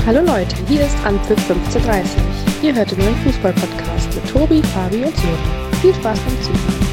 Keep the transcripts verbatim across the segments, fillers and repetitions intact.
Hallo Leute, hier ist Anpfiff fünfzehnhundertdreißig. Ihr hört den neuen Fußball-Podcast mit Tobi, Fabi und Sören. Viel Spaß beim Zuhören.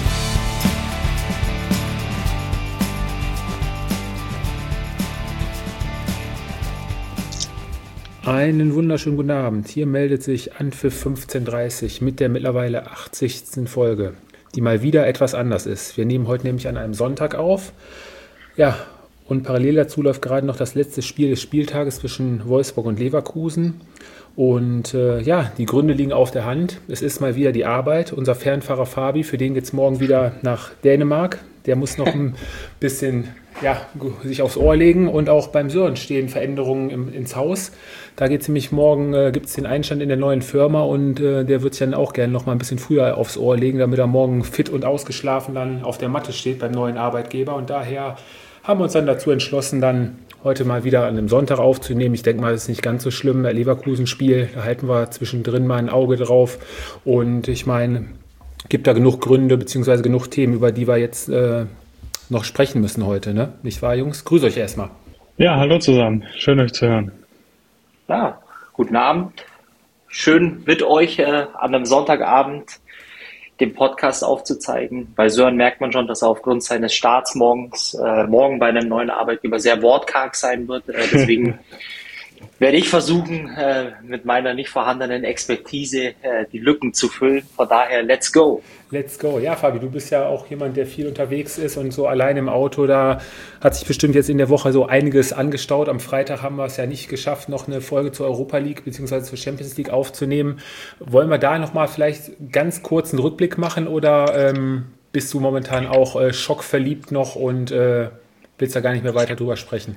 Einen wunderschönen guten Abend. Hier meldet sich Anpfiff fünfzehnhundertdreißig mit der mittlerweile achtzigsten Folge, die mal wieder etwas anders ist. Wir nehmen heute nämlich an einem Sonntag auf. Ja, und parallel dazu läuft gerade noch das letzte Spiel des Spieltages zwischen Wolfsburg und Leverkusen. Und äh, ja, die Gründe liegen auf der Hand. Es ist mal wieder die Arbeit. Unser Fernfahrer Fabi, für den geht es morgen wieder nach Dänemark. Der muss noch ein bisschen ja, sich aufs Ohr legen. Und auch beim Sören stehen Veränderungen im, ins Haus. Da geht es nämlich morgen, äh, gibt es den Einstand in der neuen Firma. Und äh, der wird sich dann auch gerne noch mal ein bisschen früher aufs Ohr legen, damit er morgen fit und ausgeschlafen dann auf der Matte steht beim neuen Arbeitgeber. Und daher haben wir uns dann dazu entschlossen, dann heute mal wieder an einem Sonntag aufzunehmen. Ich denke mal, das ist nicht ganz so schlimm. Der Leverkusen-Spiel, da halten wir zwischendrin mal ein Auge drauf. Und ich meine, gibt da genug Gründe bzw. genug Themen, über die wir jetzt äh, noch sprechen müssen heute, ne? Nicht wahr, Jungs? Grüß euch erstmal. Ja, hallo zusammen. Schön, euch zu hören. Ja, guten Abend. Schön mit euch äh, an einem Sonntagabend den Podcast aufzuzeigen. Bei Sören merkt man schon, dass er aufgrund seines Starts morgens, äh, morgen bei einem neuen Arbeitgeber sehr wortkarg sein wird. Äh, deswegen werde ich versuchen, äh, mit meiner nicht vorhandenen Expertise äh, die Lücken zu füllen. Von daher, let's go. Let's go. Ja, Fabi, du bist ja auch jemand, der viel unterwegs ist und so allein im Auto, da hat sich bestimmt jetzt in der Woche so einiges angestaut. Am Freitag haben wir es ja nicht geschafft, noch eine Folge zur Europa League bzw. zur Champions League aufzunehmen. Wollen wir da nochmal vielleicht ganz kurz einen Rückblick machen oder ähm, bist du momentan auch äh, schockverliebt noch und äh, willst da gar nicht mehr weiter drüber sprechen?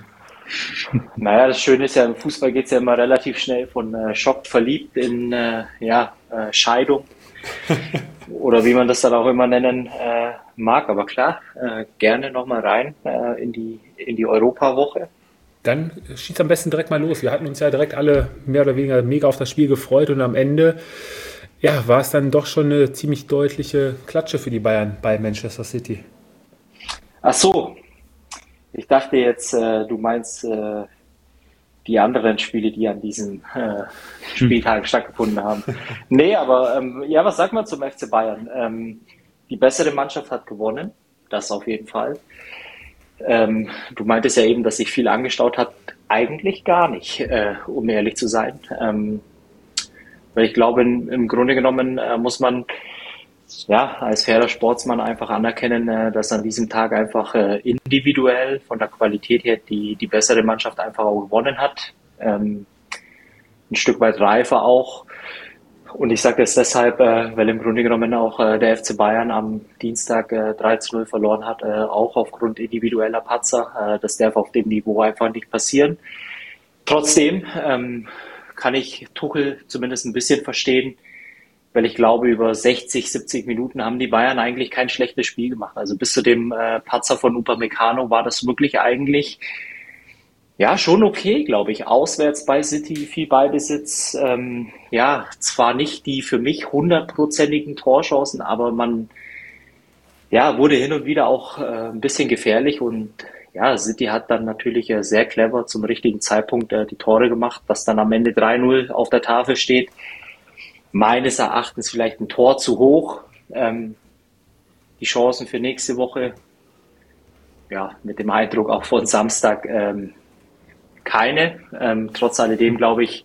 Naja, das Schöne ist ja, im Fußball geht es ja immer relativ schnell von äh, schockt verliebt in äh, ja, äh, Scheidung. Oder wie man das dann auch immer nennen äh, mag. Aber klar, äh, gerne nochmal rein äh, in die, in die Europawoche. Dann schießt am besten direkt mal los. Wir hatten uns ja direkt alle mehr oder weniger mega auf das Spiel gefreut und am Ende ja, war es dann doch schon eine ziemlich deutliche Klatsche für die Bayern bei Manchester City. Ach so, ich dachte jetzt, äh, du meinst äh, die anderen Spiele, die an diesem äh, Spieltag hm. stattgefunden haben. Nee, aber ähm, ja, was sagt man zum F C Bayern? Ähm, die bessere Mannschaft hat gewonnen, das auf jeden Fall. Ähm, du meintest ja eben, dass sich viel angestaut hat. Eigentlich gar nicht, äh, um ehrlich zu sein. Ähm, weil ich glaube, in, im Grunde genommen äh, muss man ja als fairer Sportsmann einfach anerkennen, äh, dass an diesem Tag einfach äh, individuell von der Qualität her die, die bessere Mannschaft einfach auch gewonnen hat. Ähm, ein Stück weit reifer auch. Und ich sage das deshalb, äh, weil im Grunde genommen auch äh, der F C Bayern am Dienstag äh, drei zu null verloren hat, äh, auch aufgrund individueller Patzer. Äh, das darf auf dem Niveau einfach nicht passieren. Trotzdem ähm, kann ich Tuchel zumindest ein bisschen verstehen, weil ich glaube, über sechzig, siebzig Minuten haben die Bayern eigentlich kein schlechtes Spiel gemacht. Also bis zu dem äh, Patzer von Upamecano war das wirklich eigentlich ja schon okay, glaube ich. Auswärts bei City, viel Ballbesitz. Ähm, ja, zwar nicht die für mich hundertprozentigen Torchancen, aber man ja wurde hin und wieder auch äh, ein bisschen gefährlich und ja, City hat dann natürlich äh, sehr clever zum richtigen Zeitpunkt äh, die Tore gemacht, dass dann am Ende drei null auf der Tafel steht. Meines Erachtens vielleicht ein Tor zu hoch. Ähm, die Chancen für nächste Woche, ja, mit dem Eindruck auch von Samstag, ähm, keine. Ähm, trotz alledem glaube ich,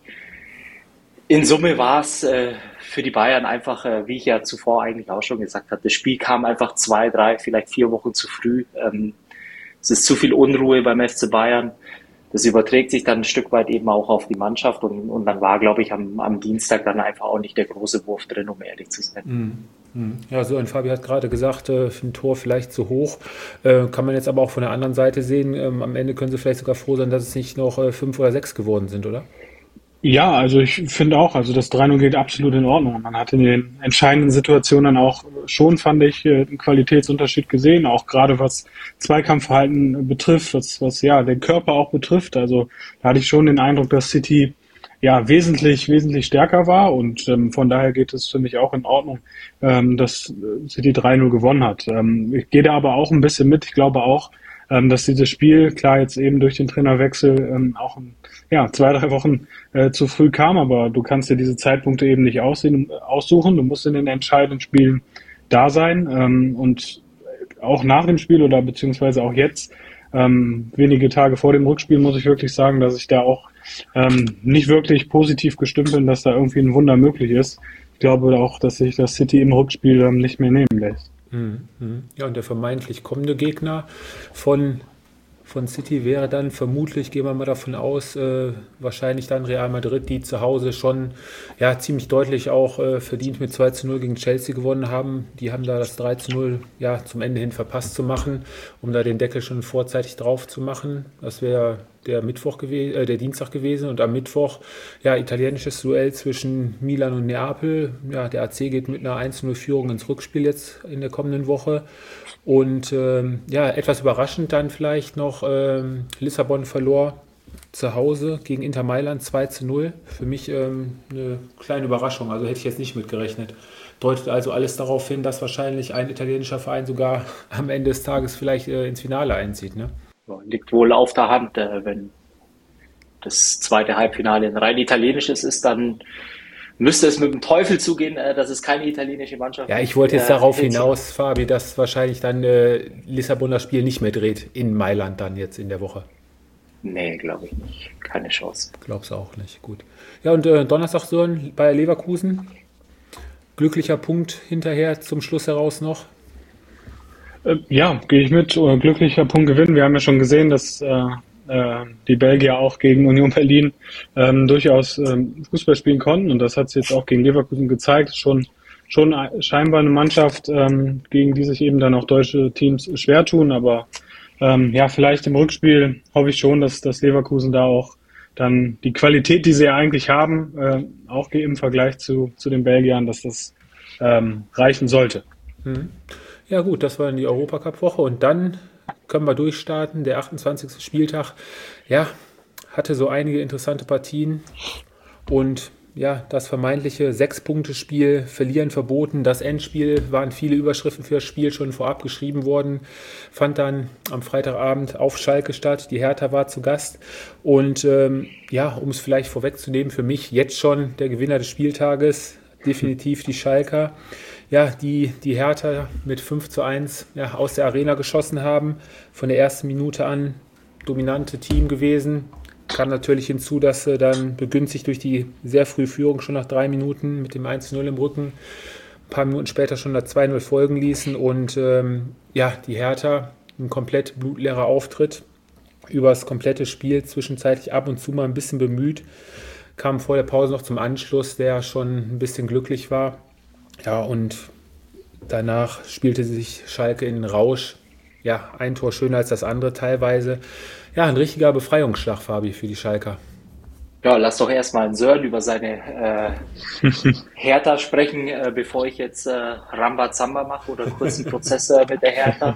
in Summe war es äh, für die Bayern einfach, äh, wie ich ja zuvor eigentlich auch schon gesagt habe, das Spiel kam einfach zwei, drei, vielleicht vier Wochen zu früh. Ähm, es ist zu viel Unruhe beim F C Bayern. Das überträgt sich dann ein Stück weit eben auch auf die Mannschaft und, und dann war, glaube ich, am, am Dienstag dann einfach auch nicht der große Wurf drin, um ehrlich zu sein. Ja, so ein Fabi hat gerade gesagt, äh, für ein Tor vielleicht zu hoch. Äh, kann man jetzt aber auch von der anderen Seite sehen. Ähm, am Ende können sie vielleicht sogar froh sein, dass es nicht noch äh, fünf oder sechs geworden sind, oder? Ja, also ich finde auch, also das drei null geht absolut in Ordnung. Man hat in den entscheidenden Situationen auch schon, fand ich, einen Qualitätsunterschied gesehen, auch gerade was Zweikampfverhalten betrifft, was, was ja den Körper auch betrifft. Also da hatte ich schon den Eindruck, dass City ja wesentlich, wesentlich stärker war und ähm, von daher geht es für mich auch in Ordnung, ähm, dass City drei null gewonnen hat. Ähm, ich gehe da aber auch ein bisschen mit. Ich glaube auch, ähm, dass dieses Spiel, klar jetzt eben durch den Trainerwechsel ähm, auch ja, zwei, drei Wochen äh, zu früh kam, aber du kannst dir diese Zeitpunkte eben nicht aussehen, aussuchen. Du musst in den entscheidenden Spielen da sein ähm, und auch nach dem Spiel oder beziehungsweise auch jetzt, ähm, wenige Tage vor dem Rückspiel, muss ich wirklich sagen, dass ich da auch ähm, nicht wirklich positiv gestimmt bin, dass da irgendwie ein Wunder möglich ist. Ich glaube auch, dass sich das City im Rückspiel ähm, nicht mehr nehmen lässt. Mhm. Ja, und der vermeintlich kommende Gegner von, von City wäre dann vermutlich, gehen wir mal davon aus, äh, wahrscheinlich dann Real Madrid, die zu Hause schon ja, ziemlich deutlich auch äh, verdient mit zwei zu null gegen Chelsea gewonnen haben. Die haben da das drei zu null ja, zum Ende hin verpasst zu machen, um da den Deckel schon vorzeitig drauf zu machen. Das wäre der Mittwoch gewesen, äh, der Dienstag gewesen, und am Mittwoch ja italienisches Duell zwischen Milan und Neapel. Ja, der A C geht mit einer eins zu null Führung ins Rückspiel jetzt in der kommenden Woche. Und ähm, ja, etwas überraschend dann vielleicht noch, ähm, Lissabon verlor zu Hause gegen Inter Mailand zwei zu null. Für mich ähm, eine kleine Überraschung, also hätte ich jetzt nicht mitgerechnet. Deutet also alles darauf hin, dass wahrscheinlich ein italienischer Verein sogar am Ende des Tages vielleicht äh, ins Finale einzieht, ne? Liegt wohl auf der Hand, äh, wenn das zweite Halbfinale ein rein italienisches ist, dann müsste es mit dem Teufel zugehen, äh, dass es keine italienische Mannschaft ist. Ja, ich wollte jetzt äh, darauf hinaus, Fabi, dass wahrscheinlich dann äh, Lissabon das Spiel nicht mehr dreht in Mailand dann jetzt in der Woche. Nee, glaube ich nicht. Keine Chance. Glaubst du auch nicht. Gut. Ja, und äh, Donnerstag Sören bei Leverkusen. Glücklicher Punkt hinterher zum Schluss heraus noch. Äh, ja, gehe ich mit. Äh, glücklicher Punkt gewinnen. Wir haben ja schon gesehen, dass äh, äh, die Belgier auch gegen Union Berlin ähm, durchaus ähm, Fußball spielen konnten. Und das hat es jetzt auch gegen Leverkusen gezeigt. Schon, schon scheinbar eine Mannschaft, ähm, gegen die sich eben dann auch deutsche Teams schwer tun. Aber ähm, ja, vielleicht im Rückspiel hoffe ich schon, dass, dass Leverkusen da auch dann die Qualität, die sie ja eigentlich haben, äh, auch im Vergleich zu, zu den Belgiern, dass das ähm, reichen sollte. Mhm. Ja gut, das war dann die Europacup-Woche, und dann können wir durchstarten. Der achtundzwanzigste Spieltag, ja, hatte so einige interessante Partien, und ja, das vermeintliche Sechs-Punkte-Spiel, Verlieren verboten, das Endspiel, waren viele Überschriften für das Spiel schon vorab geschrieben worden, fand dann am Freitagabend auf Schalke statt. Die Hertha war zu Gast, und ähm, ja, um es vielleicht vorwegzunehmen, für mich jetzt schon der Gewinner des Spieltages, definitiv die Schalker. Ja, die die Hertha mit fünf zu eins ja, aus der Arena geschossen haben, von der ersten Minute an dominante Team gewesen. Kam natürlich hinzu, dass sie dann begünstigt durch die sehr frühe Führung schon nach drei Minuten mit dem eins zu null im Rücken ein paar Minuten später schon das zwei null folgen ließen, und ähm, ja, die Hertha, ein komplett blutleerer Auftritt über das komplette Spiel, zwischenzeitlich ab und zu mal ein bisschen bemüht, kam vor der Pause noch zum Anschluss, der schon ein bisschen glücklich war. Ja, und danach spielte sich Schalke in den Rausch. Ja, ein Tor schöner als das andere teilweise. Ja, ein richtiger Befreiungsschlag, Fabi, für die Schalker. Ja, lass doch erstmal einen Sören über seine äh, Hertha sprechen, äh, bevor ich jetzt äh, Rambazamba mache oder kurz einen Prozess äh, mit der Hertha.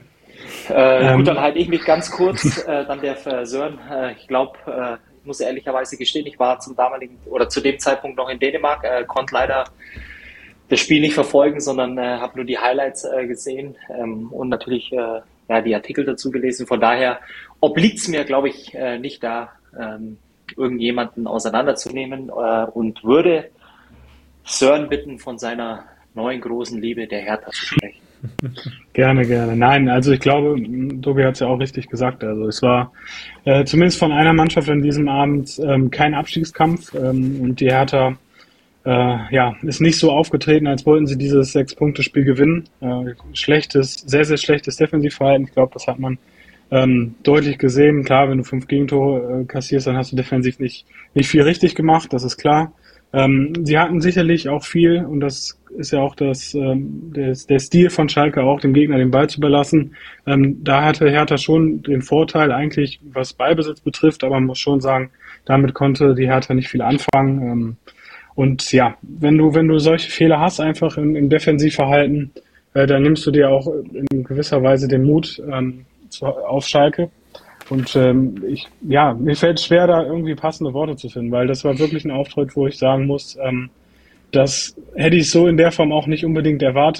Äh, Ähm. Gut, dann halte ich mich ganz kurz. Äh, dann der äh, Sören. Äh, ich glaube, äh, ich muss ehrlicherweise gestehen, ich war zum damaligen oder zu dem Zeitpunkt noch in Dänemark, äh, konnte leider das Spiel nicht verfolgen, sondern äh, habe nur die Highlights äh, gesehen ähm, und natürlich äh, ja, die Artikel dazu gelesen. Von daher obliegt es mir, glaube ich, äh, nicht da, ähm, irgendjemanden auseinanderzunehmen äh, und würde Sören bitten, von seiner neuen großen Liebe der Hertha zu sprechen. Gerne, gerne. Nein, also ich glaube, Tobi hat es ja auch richtig gesagt. Also es war äh, zumindest von einer Mannschaft an diesem Abend ähm, kein Abstiegskampf ähm, und die Hertha äh, ja, ist nicht so aufgetreten, als wollten sie dieses Sechs-Punkte-Spiel gewinnen. Äh, schlechtes, sehr, sehr schlechtes Defensivverhalten. Ich glaube, das hat man ähm, deutlich gesehen. Klar, wenn du fünf Gegentore äh, kassierst, dann hast du defensiv nicht, nicht viel richtig gemacht, das ist klar. Ähm, sie hatten sicherlich auch viel, und das ist ja auch das, ähm, der, der Stil von Schalke auch, dem Gegner den Ball zu überlassen. Ähm, da hatte Hertha schon den Vorteil eigentlich, was Ballbesitz betrifft, aber man muss schon sagen, damit konnte die Hertha nicht viel anfangen. Ähm, und ja, wenn du wenn du solche Fehler hast, einfach im, im Defensivverhalten, äh, dann nimmst du dir auch in gewisser Weise den Mut ähm, zu, auf Schalke. Und ähm, ich, ja, mir fällt es schwer, da irgendwie passende Worte zu finden, weil das war wirklich ein Auftritt, wo ich sagen muss, ähm, das hätte ich so in der Form auch nicht unbedingt erwartet.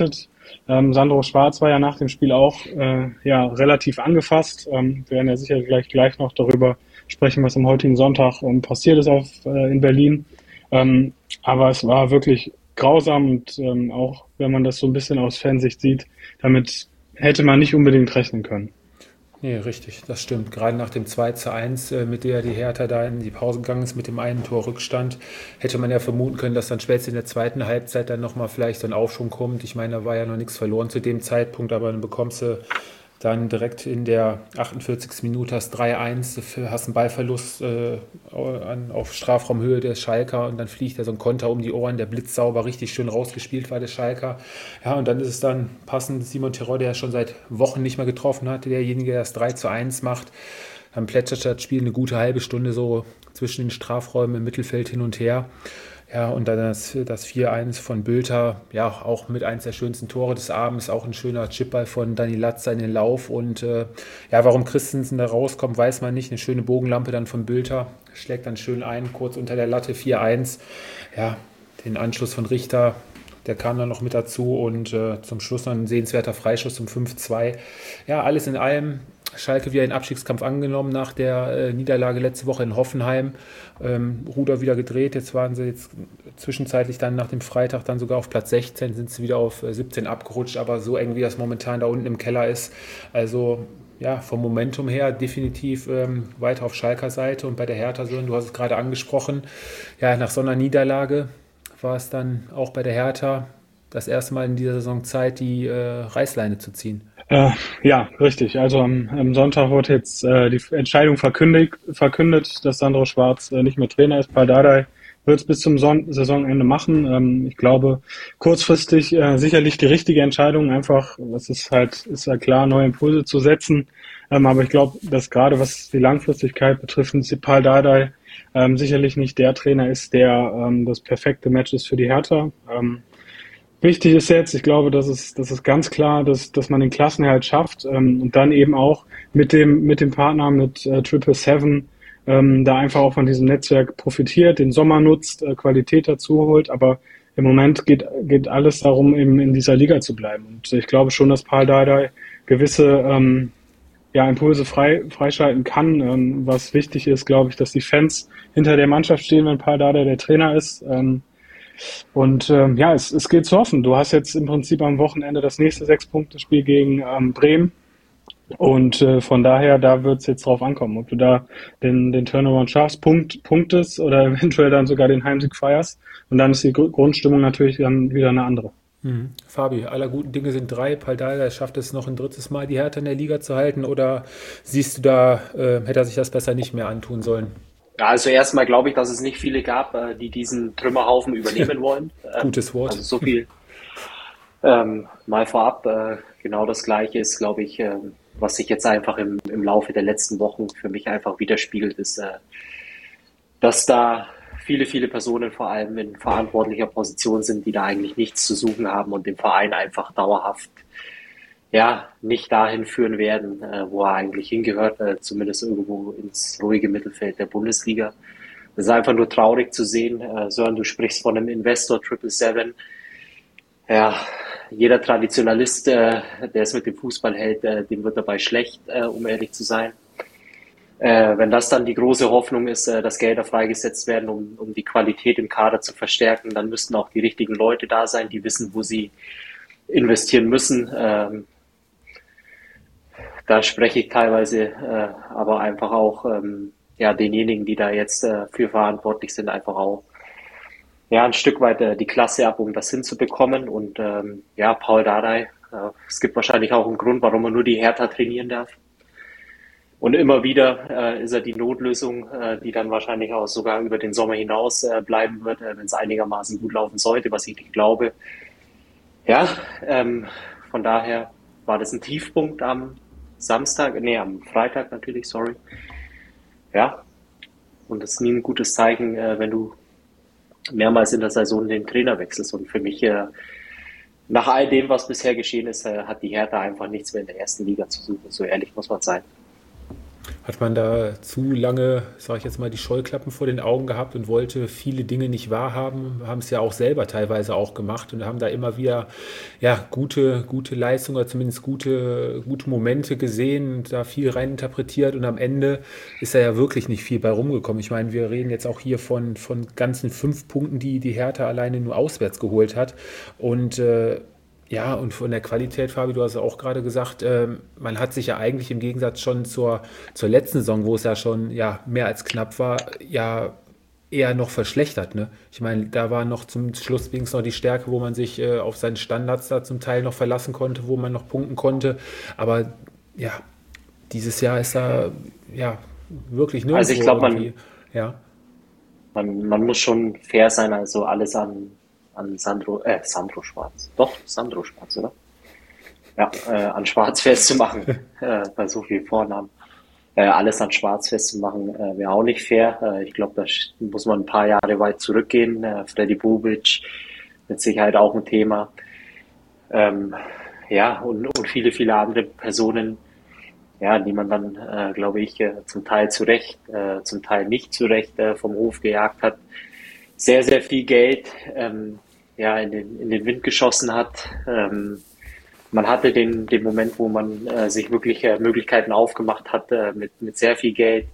Ähm, Sandro Schwarz war ja nach dem Spiel auch äh, ja relativ angefasst. Ähm, wir werden ja sicher gleich, gleich noch darüber sprechen, was am heutigen Sonntag ähm, passiert ist auf, äh, in Berlin. Ähm, aber es war wirklich grausam und ähm, auch wenn man das so ein bisschen aus Fansicht sieht, damit hätte man nicht unbedingt rechnen können. Nee, richtig, das stimmt. Gerade nach dem zwei zu eins, äh, mit der die Hertha da in die Pause gegangen ist, mit dem einen Tor Rückstand, hätte man ja vermuten können, dass dann spätestens in der zweiten Halbzeit dann nochmal vielleicht so ein Aufschwung kommt. Ich meine, da war ja noch nichts verloren zu dem Zeitpunkt, aber dann bekommst du dann direkt in der achtundvierzigsten Minute hast drei eins, hast einen Ballverlust äh, an, auf Strafraumhöhe des Schalker und dann fliegt da so ein Konter um die Ohren, der blitzsauber richtig schön rausgespielt war, der Schalker. Ja, und dann ist es dann passend Simon Terodde, der schon seit Wochen nicht mehr getroffen hatte, derjenige, der das drei zu eins macht. Dann plätschert das Spiel eine gute halbe Stunde so zwischen den Strafräumen im Mittelfeld hin und her. Ja, und dann das, das vier eins von Bülter, ja, auch mit eins der schönsten Tore des Abends, auch ein schöner Chipball von Dani Latza in den Lauf und äh, ja, warum Christensen da rauskommt, weiß man nicht, eine schöne Bogenlampe dann von Bülter, schlägt dann schön ein, kurz unter der Latte, vier eins, ja, den Anschluss von Richter, der kam dann noch mit dazu und äh, zum Schluss noch ein sehenswerter Freischuss zum fünf zwei, ja, alles in allem, Schalke wieder den Abstiegskampf angenommen nach der äh, Niederlage letzte Woche in Hoffenheim. Ähm, Ruder wieder gedreht. Jetzt waren sie jetzt zwischenzeitlich dann nach dem Freitag dann sogar auf Platz sechzehn, sind sie wieder auf äh, siebzehn abgerutscht, aber so eng wie das momentan da unten im Keller ist. Also ja, vom Momentum her definitiv ähm, weiter auf Schalker Seite und bei der Hertha, so, du hast es gerade angesprochen, ja, nach so einer Niederlage war es dann auch bei der Hertha das erste Mal in dieser Saison Zeit, die äh, Reißleine zu ziehen. Äh, ja, richtig. Also am, am Sonntag wurde jetzt äh, die Entscheidung verkündigt, verkündet, dass Sandro Schwarz äh, nicht mehr Trainer ist. Pal Dardai wird es bis zum Son- Saisonende machen. Ähm, ich glaube, kurzfristig äh, sicherlich die richtige Entscheidung. Einfach, das ist halt, ist ja klar, neue Impulse zu setzen. Ähm, aber ich glaube, dass gerade was die Langfristigkeit betrifft, Pal Dardai ähm, sicherlich nicht der Trainer ist, der ähm, das perfekte Match ist für die Hertha. Ähm, Wichtig ist jetzt, ich glaube, das ist, das ist ganz klar, dass, dass man den Klassenerhalt schafft ähm, und dann eben auch mit dem, mit dem Partner, mit äh, Triple Seven, ähm, da einfach auch von diesem Netzwerk profitiert, den Sommer nutzt, äh, Qualität dazu holt, aber im Moment geht, geht alles darum, eben in dieser Liga zu bleiben. Und ich glaube schon, dass Pal Dardai gewisse ähm, ja, Impulse frei, freischalten kann. Ähm, was wichtig ist, glaube ich, dass die Fans hinter der Mannschaft stehen, wenn Pal Dardai der Trainer ist. Ähm, Und ähm, ja, es, es geht zu hoffen. Du hast jetzt im Prinzip am Wochenende das nächste Sechs-Punkte-Spiel gegen ähm, Bremen. Und äh, von daher, da wird es jetzt drauf ankommen, ob du da den, den Turnaround schaffst, Punkt, punktest oder eventuell dann sogar den Heimsieg feierst. Und dann ist die Gr- Grundstimmung natürlich dann wieder eine andere. Mhm. Fabi, aller guten Dinge sind drei. Pal Dardai schafft es noch ein drittes Mal, die Hertha in der Liga zu halten. Oder siehst du da, äh, hätte er sich das besser nicht mehr antun sollen? Ja, also erstmal glaube ich, dass es nicht viele gab, äh, die diesen Trümmerhaufen übernehmen wollen. Ähm, Gutes Wort. Also so viel ähm, mal vorab. Äh, genau das Gleiche ist, glaube ich, äh, was sich jetzt einfach im, im Laufe der letzten Wochen für mich einfach widerspiegelt, ist, äh, dass da viele, viele Personen vor allem in verantwortlicher Position sind, die da eigentlich nichts zu suchen haben und den Verein einfach dauerhaft ja, nicht dahin führen werden, äh, wo er eigentlich hingehört, äh, zumindest irgendwo ins ruhige Mittelfeld der Bundesliga. Das ist einfach nur traurig zu sehen. Äh, Sören, du sprichst von einem Investor Triple Seven. Ja, jeder Traditionalist, äh, der es mit dem Fußball hält, äh, dem wird dabei schlecht, äh, um ehrlich zu sein. Äh, wenn das dann die große Hoffnung ist, äh, dass Gelder freigesetzt werden, um, um die Qualität im Kader zu verstärken, dann müssten auch die richtigen Leute da sein, die wissen, wo sie investieren müssen. Ähm, Da spreche ich teilweise äh, aber einfach auch ähm, ja denjenigen, die da jetzt äh, für verantwortlich sind, einfach auch ja ein Stück weit äh, die Klasse ab, um das hinzubekommen. Und ähm, ja, Pal Dardai, äh, es gibt wahrscheinlich auch einen Grund, warum er nur die Hertha trainieren darf. Und immer wieder äh, ist er die Notlösung, äh, die dann wahrscheinlich auch sogar über den Sommer hinaus äh, bleiben wird, äh, wenn es einigermaßen gut laufen sollte, was ich nicht glaube. Ja, ähm, von daher war das ein Tiefpunkt am Samstag, nee, am Freitag natürlich, sorry. Ja, und das ist nie ein gutes Zeichen, äh, wenn du mehrmals in der Saison den Trainer wechselst. Und für mich, äh, nach all dem, was bisher geschehen ist, äh, hat die Hertha einfach nichts mehr in der ersten Liga zu suchen. So ehrlich muss man sein. Hat man da zu lange, sage ich jetzt mal, die Scheuklappen vor den Augen gehabt und wollte viele Dinge nicht wahrhaben, haben es ja auch selber teilweise auch gemacht und haben da immer wieder ja, gute, gute Leistungen oder zumindest gute, gute Momente gesehen und da viel reininterpretiert und am Ende ist da ja wirklich nicht viel bei rumgekommen. Ich meine, wir reden jetzt auch hier von, von ganzen fünf Punkten, die die Hertha alleine nur auswärts geholt hat und äh, ja, und von der Qualität, Fabi, du hast ja auch gerade gesagt, ähm, man hat sich ja eigentlich im Gegensatz schon zur, zur letzten Saison, wo es ja schon ja, mehr als knapp war, ja eher noch verschlechtert. Ne? Ich meine, da war noch zum Schluss wenigstens noch die Stärke, wo man sich äh, auf seine Standards da zum Teil noch verlassen konnte, wo man noch punkten konnte. Aber ja, dieses Jahr ist da ja wirklich nirgendwo Also ich glaube, irgendwie. man, Ja. man, man muss schon fair sein, also alles an, an Sandro, äh, Sandro Schwarz. Doch, Sandro Schwarz, oder? Ja, äh, an Schwarz festzumachen, äh, bei so vielen Vornamen. Äh, alles an Schwarz festzumachen, äh, wäre auch nicht fair. Äh, ich glaube, da sch- muss man ein paar Jahre weit zurückgehen. Äh, Freddy Bobic mit Sicherheit auch ein Thema. Ähm, ja, und, und viele, viele andere Personen, ja, die man dann, äh, glaube ich, äh, zum Teil zu Recht, äh, zum Teil nicht zu Recht äh, vom Hof gejagt hat. Sehr, sehr viel Geld ähm, ja, in den, in den Wind geschossen hat. Ähm, man hatte den, den Moment, wo man äh, sich wirklich äh, Möglichkeiten aufgemacht hat äh, mit, mit sehr viel Geld.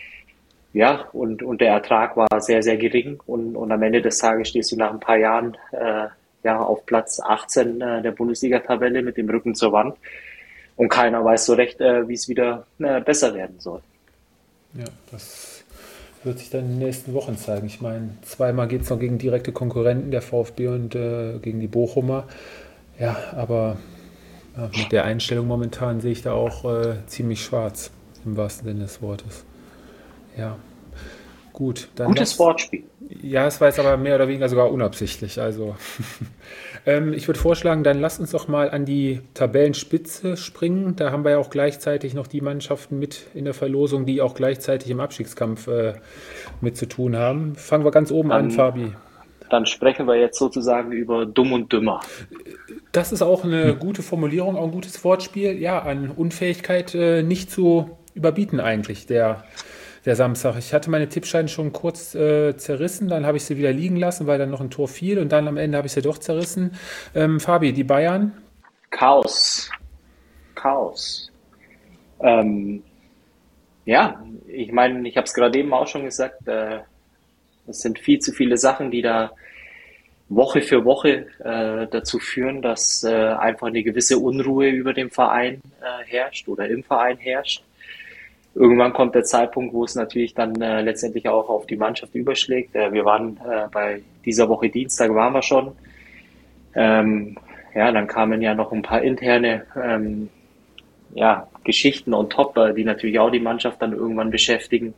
Ja, und, und der Ertrag war sehr, sehr gering. Und, und am Ende des Tages stehst du nach ein paar Jahren äh, ja, auf Platz achtzehn äh, der Bundesliga-Tabelle mit dem Rücken zur Wand. Und keiner weiß so recht, äh, wie es wieder äh, besser werden soll. Ja, das wird sich dann in den nächsten Wochen zeigen. Ich meine, zweimal geht es noch gegen direkte Konkurrenten, der VfB und äh, gegen die Bochumer. Ja, aber ja, mit der Einstellung momentan sehe ich da auch äh, ziemlich schwarz, im wahrsten Sinne des Wortes. Ja, gut. Dann Gutes lass, Wortspiel. ja, es war jetzt aber mehr oder weniger sogar unabsichtlich. Also ähm, ich würde vorschlagen, dann lasst uns doch mal an die Tabellenspitze springen. Da haben wir ja auch gleichzeitig noch die Mannschaften mit in der Verlosung, die auch gleichzeitig im Abstiegskampf äh, mit zu tun haben. Fangen wir ganz oben an, Dann, Fabi. dann sprechen wir jetzt sozusagen über Dumm und Dümmer. Das ist auch eine gute Formulierung, auch ein gutes Wortspiel. Ja, an Unfähigkeit äh, nicht zu überbieten eigentlich, der, der Samstag. Ich hatte meine Tippscheine schon kurz äh, zerrissen, dann habe ich sie wieder liegen lassen, weil dann noch ein Tor fiel und dann am Ende habe ich sie doch zerrissen. Ähm, Fabi, die Bayern? Chaos. Chaos. Ähm, ja, ich meine, ich habe es gerade eben auch schon gesagt, äh, es sind viel zu viele Sachen, die da Woche für Woche äh, dazu führen, dass äh, einfach eine gewisse Unruhe über dem Verein äh, herrscht oder im Verein herrscht. Irgendwann kommt der Zeitpunkt, wo es natürlich dann äh, letztendlich auch auf die Mannschaft überschlägt. Äh, wir waren äh, bei dieser Woche Dienstag waren wir schon. Ähm, ja, dann kamen ja noch ein paar interne ähm, ja, Geschichten on top, äh, die natürlich auch die Mannschaft dann irgendwann beschäftigen.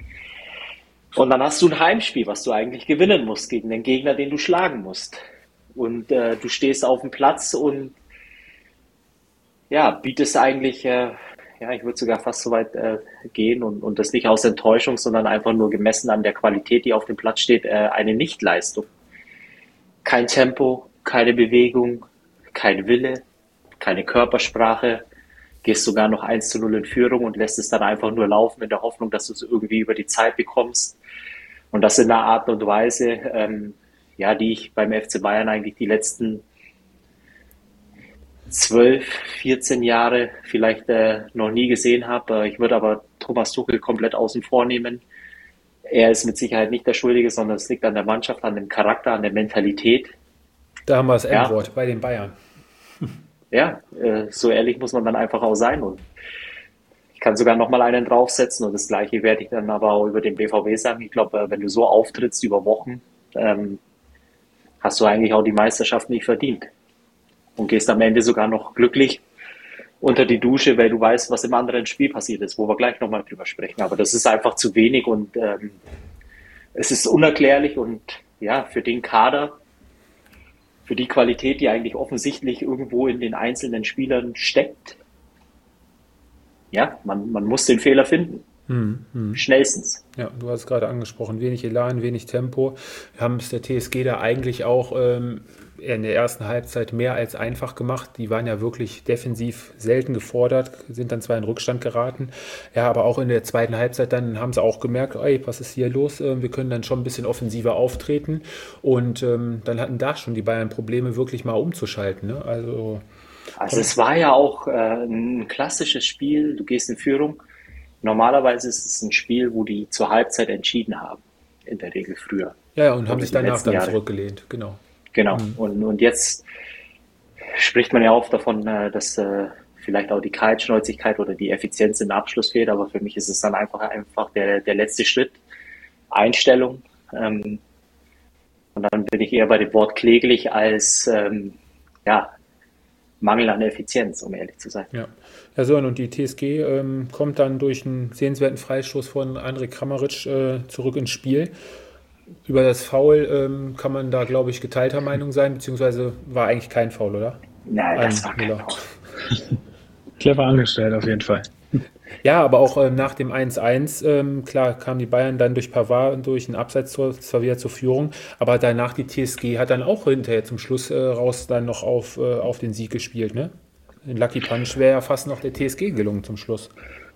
Und dann hast du ein Heimspiel, was du eigentlich gewinnen musst gegen den Gegner, den du schlagen musst. Und äh, du stehst auf dem Platz und ja, bietest eigentlich, äh, ja, ich würde sogar fast so weit äh, gehen und, und das nicht aus Enttäuschung, sondern einfach nur gemessen an der Qualität, die auf dem Platz steht, äh, eine Nichtleistung. Kein Tempo, keine Bewegung, kein Wille, keine Körpersprache. Gehst sogar noch eins zu null in Führung und lässt es dann einfach nur laufen in der Hoffnung, dass du es irgendwie über die Zeit bekommst. Und das in einer Art und Weise, ähm, ja, die ich beim F C Bayern eigentlich die letzten zwölf, vierzehn Jahre vielleicht äh, noch nie gesehen habe. Ich würde aber Thomas Tuchel komplett außen vor nehmen. Er ist mit Sicherheit nicht der Schuldige, sondern es liegt an der Mannschaft, an dem Charakter, an der Mentalität. Da haben wir das Ja. Endwort bei den Bayern. Ja, äh, so ehrlich muss man dann einfach auch sein. Und ich kann sogar noch mal einen draufsetzen und das Gleiche werde ich dann aber auch über den B V B sagen. Ich glaube, äh, wenn du so auftrittst über Wochen, ähm, hast du eigentlich auch die Meisterschaft nicht verdient. Und gehst am Ende sogar noch glücklich unter die Dusche, weil du weißt, was im anderen Spiel passiert ist, wo wir gleich nochmal drüber sprechen. Aber das ist einfach zu wenig und ähm, es ist unerklärlich und ja, für den Kader, für die Qualität, die eigentlich offensichtlich irgendwo in den einzelnen Spielern steckt, ja, man, man muss den Fehler finden. Hm, hm. Schnellstens. Ja, du hast es gerade angesprochen, wenig Elan, wenig Tempo. Wir haben es der T S G da eigentlich auch ähm, in der ersten Halbzeit mehr als einfach gemacht. Die waren ja wirklich defensiv selten gefordert, sind dann zwar in Rückstand geraten. Ja, aber auch in der zweiten Halbzeit dann haben sie auch gemerkt, ey, was ist hier los? Ähm, wir können dann schon ein bisschen offensiver auftreten. Und ähm, dann hatten da schon die Bayern Probleme, wirklich mal umzuschalten. Ne? Also, Also es war ja auch äh, ein klassisches Spiel, du gehst in Führung. Normalerweise ist es ein Spiel, wo die zur Halbzeit entschieden haben, in der Regel früher. ja, ja, und haben Oder sich die danach letzten dann Jahre. zurückgelehnt, genau. Genau. Mhm. Und, und jetzt spricht man ja oft davon, äh, dass äh, vielleicht auch die Kaltschnäuzigkeit oder die Effizienz im Abschluss fehlt, aber für mich ist es dann einfach einfach der, der letzte Schritt, Einstellung. Ähm, und dann bin ich eher bei dem Wort kläglich als ähm, ja, Mangel an Effizienz, um ehrlich zu sein. Ja, ja so, und die T S G ähm, kommt dann durch einen sehenswerten Freistoß von Andrej Kramaric äh, zurück ins Spiel. Über das Foul ähm, kann man da, glaube ich, geteilter Meinung sein, beziehungsweise war eigentlich kein Foul, oder? Nein, das An war kein Müller. Foul. Clever angestellt, auf jeden Fall. Ja, aber auch ähm, nach dem eins eins, ähm, klar, kamen die Bayern dann durch Pavard und durch ein Abseitstor zwar wieder zur Führung, aber danach die T S G hat dann auch hinterher zum Schluss äh, raus dann noch auf, äh, auf den Sieg gespielt, ne? In Lucky Punch wäre ja fast noch der T S G gelungen zum Schluss.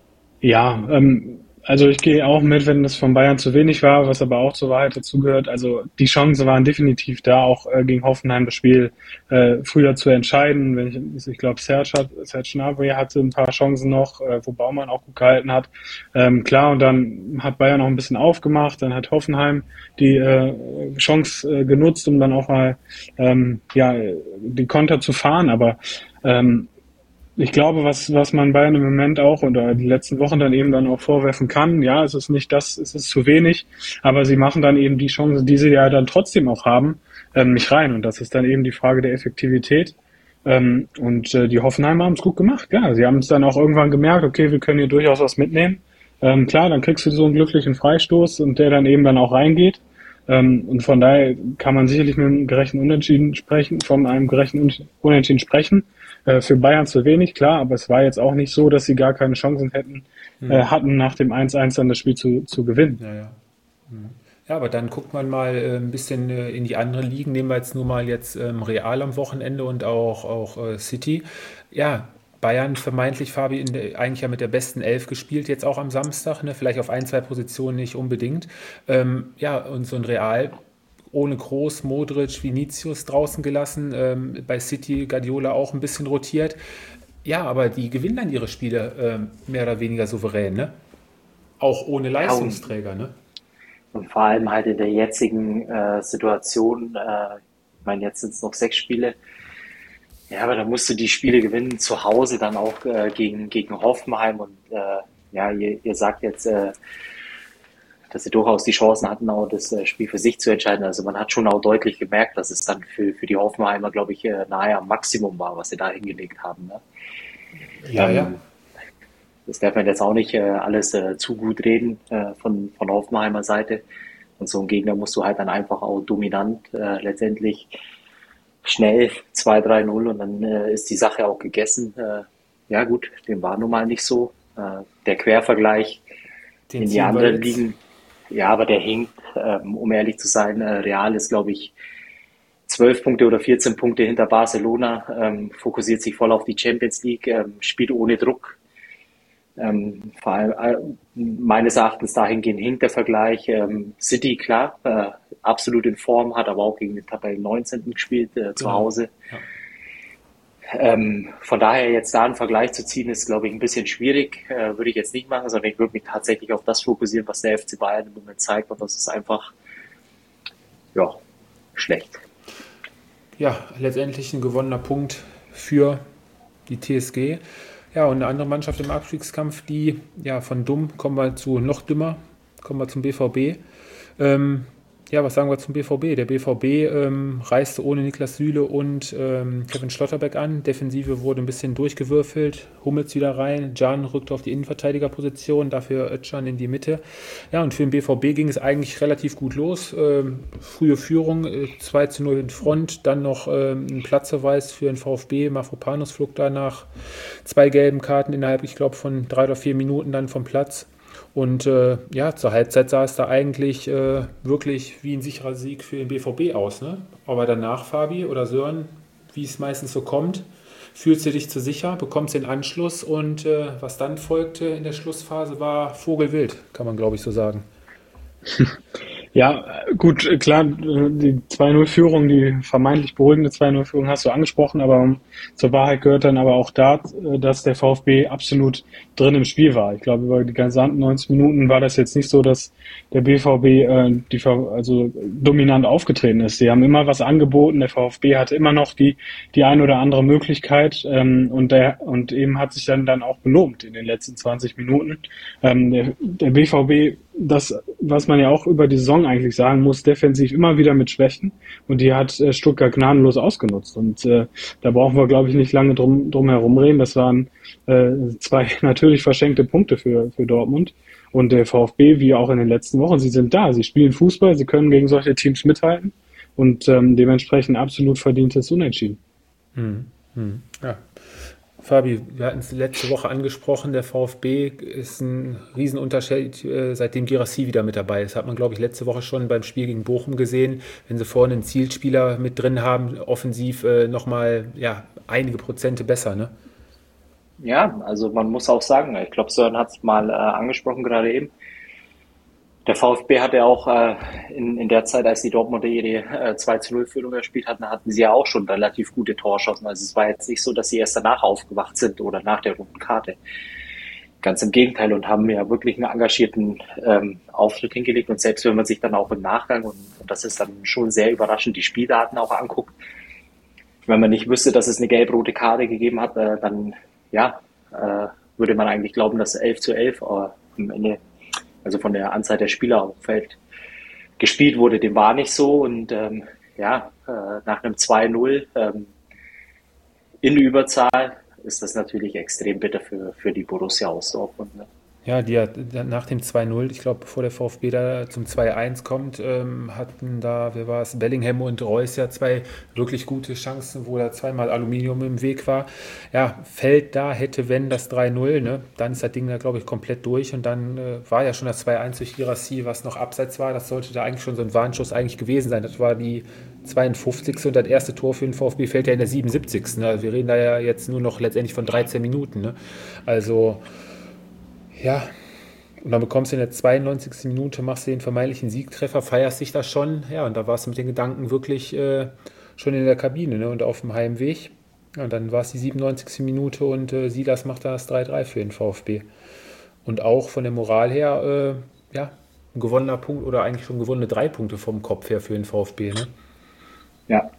Ja, ähm, also ich gehe auch mit, wenn das von Bayern zu wenig war, was aber auch zur Wahrheit dazugehört. Also die Chancen waren definitiv da, auch äh, gegen Hoffenheim das Spiel äh, früher zu entscheiden. Wenn ich, ich glaube, Serge hat, Serge Gnabry hatte ein paar Chancen noch, äh, wo Baumann auch gut gehalten hat. Ähm, klar, und dann hat Bayern noch ein bisschen aufgemacht, dann hat Hoffenheim die äh, Chance äh, genutzt, um dann auch mal ähm, ja die Konter zu fahren. Aber ähm, ich glaube, was, was man Bayern im Moment auch oder die letzten Wochen dann eben dann auch vorwerfen kann, ja, es ist nicht das, es ist zu wenig, aber sie machen dann eben die Chancen, die sie ja dann trotzdem auch haben, ähm, nicht rein. Und das ist dann eben die Frage der Effektivität. Ähm, und äh, die Hoffenheimer haben es gut gemacht, ja. Sie haben es dann auch irgendwann gemerkt, okay, wir können hier durchaus was mitnehmen. Ähm, klar, dann kriegst du so einen glücklichen Freistoß und der dann eben dann auch reingeht. Ähm, und von daher kann man sicherlich mit einem gerechten Unentschieden sprechen, von einem gerechten Unentschieden sprechen. Äh, für Bayern zu wenig, klar, aber es war jetzt auch nicht so, dass sie gar keine Chancen hätten, Mhm. äh, hatten, nach dem eins eins dann das Spiel zu, zu gewinnen. Ja, ja. Mhm. Ja, aber dann guckt man mal äh, ein bisschen äh, in die anderen Ligen. Nehmen wir jetzt nur mal jetzt ähm, Real am Wochenende und auch, auch äh, City. Ja, Bayern vermeintlich, Fabi, in der, eigentlich ja mit der besten Elf gespielt, jetzt auch am Samstag, ne? Vielleicht auf ein, zwei Positionen nicht unbedingt. Ähm, ja, und so ein Real ohne Kroos, Modric, Vinicius draußen gelassen, ähm, bei City Guardiola auch ein bisschen rotiert. Ja, aber die gewinnen dann ihre Spiele ähm, mehr oder weniger souverän, ne? Auch ohne Ja, und, Leistungsträger, ne? und vor allem halt in der jetzigen äh, Situation, äh, ich meine, jetzt sind es noch sechs Spiele, ja, aber da musst du die Spiele gewinnen, zu Hause dann auch äh, gegen, gegen Hoffenheim und äh, ja, ihr, ihr sagt jetzt, äh, dass sie durchaus die Chancen hatten, auch das äh, Spiel für sich zu entscheiden. Also man hat schon auch deutlich gemerkt, dass es dann für, für die Hoffenheimer, glaube ich, äh, nahe am Maximum war, was sie da hingelegt haben. Ne? Ja, Ähm, ja. Das darf man jetzt auch nicht äh, alles äh, zu gut reden äh, von, von Hoffenheimer Seite. Und so einen Gegner musst du halt dann einfach auch dominant äh, letztendlich schnell zwei drei null und dann äh, ist die Sache auch gegessen. Äh, ja gut, dem war nun mal nicht so. Äh, der Quervergleich Den in die ziehen wir anderen jetzt. Ligen, ja, aber der hinkt, ähm, um ehrlich zu sein. Äh, Real ist, glaube ich, zwölf Punkte oder vierzehn Punkte hinter Barcelona, ähm, fokussiert sich voll auf die Champions League, ähm, spielt ohne Druck. Ähm, vor allem äh, meines Erachtens dahingehend hinkt der Vergleich. Ähm, City, klar, äh, absolut in Form, hat aber auch gegen den Tabellen neunzehnten gespielt, äh, zu Genau. Hause. Ja. Ähm, von daher jetzt da einen Vergleich zu ziehen, ist, glaube ich, ein bisschen schwierig. Äh, würde ich jetzt nicht machen, sondern ich würde mich tatsächlich auf das fokussieren, was der F C Bayern im Moment zeigt. Und das ist einfach, ja, schlecht. Ja, letztendlich ein gewonnener Punkt für die T S G. Ja, und eine andere Mannschaft im Abstiegskampf, die, ja, von dumm kommen wir zu noch dümmer, kommen wir zum B V B. Ähm, ja, was sagen wir zum B V B? Der B V B ähm, reiste ohne Niklas Süle und ähm, Kevin Schlotterbeck an. Defensive wurde ein bisschen durchgewürfelt. Hummels wieder rein. Can rückte auf die Innenverteidigerposition, dafür Özcan in die Mitte. Ja, und für den B V B ging es eigentlich relativ gut los. Ähm, frühe Führung, äh, zwei zu null in Front. Dann noch ähm, ein Platzverweis für den VfB. Mafropanos flog da nach zwei gelben Karten innerhalb, ich glaube, von drei oder vier Minuten dann vom Platz. Und äh, ja, zur Halbzeit sah es da eigentlich äh, wirklich wie ein sicherer Sieg für den B V B aus. Ne? Aber danach, Fabi oder Sören, wie es meistens so kommt, fühlst du dich zu sicher, bekommst den Anschluss und äh, was dann folgte in der Schlussphase war Vogelwild, kann man glaube ich so sagen. Ja, gut, klar, die zwei null-Führung, die vermeintlich beruhigende zwei null-Führung hast du angesprochen, aber zur Wahrheit gehört dann aber auch da, dass der VfB absolut drin im Spiel war. Ich glaube, über die gesamten neunzig Minuten war das jetzt nicht so, dass der B V B äh, die, also dominant aufgetreten ist. Sie haben immer was angeboten, der VfB hatte immer noch die die ein oder andere Möglichkeit ähm, und der und eben hat sich dann dann auch belohnt in den letzten zwanzig Minuten. Ähm, der, der B V B, das, was man ja auch über die Saison eigentlich sagen muss, defensiv immer wieder mit Schwächen und die hat äh, Stuttgart gnadenlos ausgenutzt und äh, da brauchen wir, glaube ich, nicht lange drum, drum herum reden. Das waren äh, zwei natürlich verschenkte Punkte für, für Dortmund und der VfB, wie auch in den letzten Wochen, sie sind da, sie spielen Fußball, sie können gegen solche Teams mithalten und ähm, dementsprechend absolut verdientes Unentschieden. Hm, hm, ja. Fabi, wir hatten es letzte Woche angesprochen, der VfB ist ein Riesenunterschied, äh, seitdem Guirassy wieder mit dabei ist. Hat man, glaube ich, letzte Woche schon beim Spiel gegen Bochum gesehen. Wenn sie vorne einen Zielspieler mit drin haben, offensiv äh, nochmal ja, einige Prozente besser, ne? Ja, also man muss auch sagen, ich glaube, Sören hat es mal äh, angesprochen gerade eben. Der VfB hatte auch äh, in, in der Zeit, als die Dortmunder ihre äh, zwei zu null Führung gespielt hatten, hatten sie ja auch schon relativ gute Torchancen. Also es war jetzt nicht so, dass sie erst danach aufgewacht sind oder nach der roten Karte. Ganz im Gegenteil und haben ja wirklich einen engagierten ähm, Auftritt hingelegt. Und selbst wenn man sich dann auch im Nachgang, und, und das ist dann schon sehr überraschend, die Spieldaten auch anguckt, wenn man nicht wüsste, dass es eine gelb-rote Karte gegeben hat, äh, dann ja, äh, würde man eigentlich glauben, dass elf zu elf äh, am Ende, also von der Anzahl der Spieler auf dem Feld gespielt wurde. Dem war nicht so und ähm, ja, äh, nach einem zwei null ähm, in Überzahl ist das natürlich extrem bitter für, für die Borussia aus Dortmund. Ne? Ja, die hat nach dem zwei null, ich glaube, bevor der VfB da zum zwei eins kommt, ähm, hatten da, wer war es, Bellingham und Reus ja zwei wirklich gute Chancen, wo da zweimal Aluminium im Weg war. Ja, fällt da, hätte, wenn, das drei null, ne? Dann ist das Ding da, glaube ich, komplett durch und dann äh, war ja schon das zwei eins durch Guirassy, was noch abseits war. Das sollte da eigentlich schon so ein Warnschuss eigentlich gewesen sein. Das war die zweiundfünfzigste und das erste Tor für den VfB fällt ja in der siebenundsiebzigsten Also wir reden da ja jetzt nur noch letztendlich von dreizehn Minuten. Ne? Also ja, und dann bekommst du in der zweiundneunzigsten Minute, machst du den vermeintlichen Siegtreffer, feierst dich da schon. Ja, und da warst du mit den Gedanken wirklich äh, schon in der Kabine, ne, und auf dem Heimweg. Ja, und dann war es die siebenundneunzigste Minute und äh, Silas macht da das drei drei für den VfB. Und auch von der Moral her, äh, ja, ein gewonnener Punkt oder eigentlich schon gewonnene drei Punkte vom Kopf her für den VfB, ne? Ja.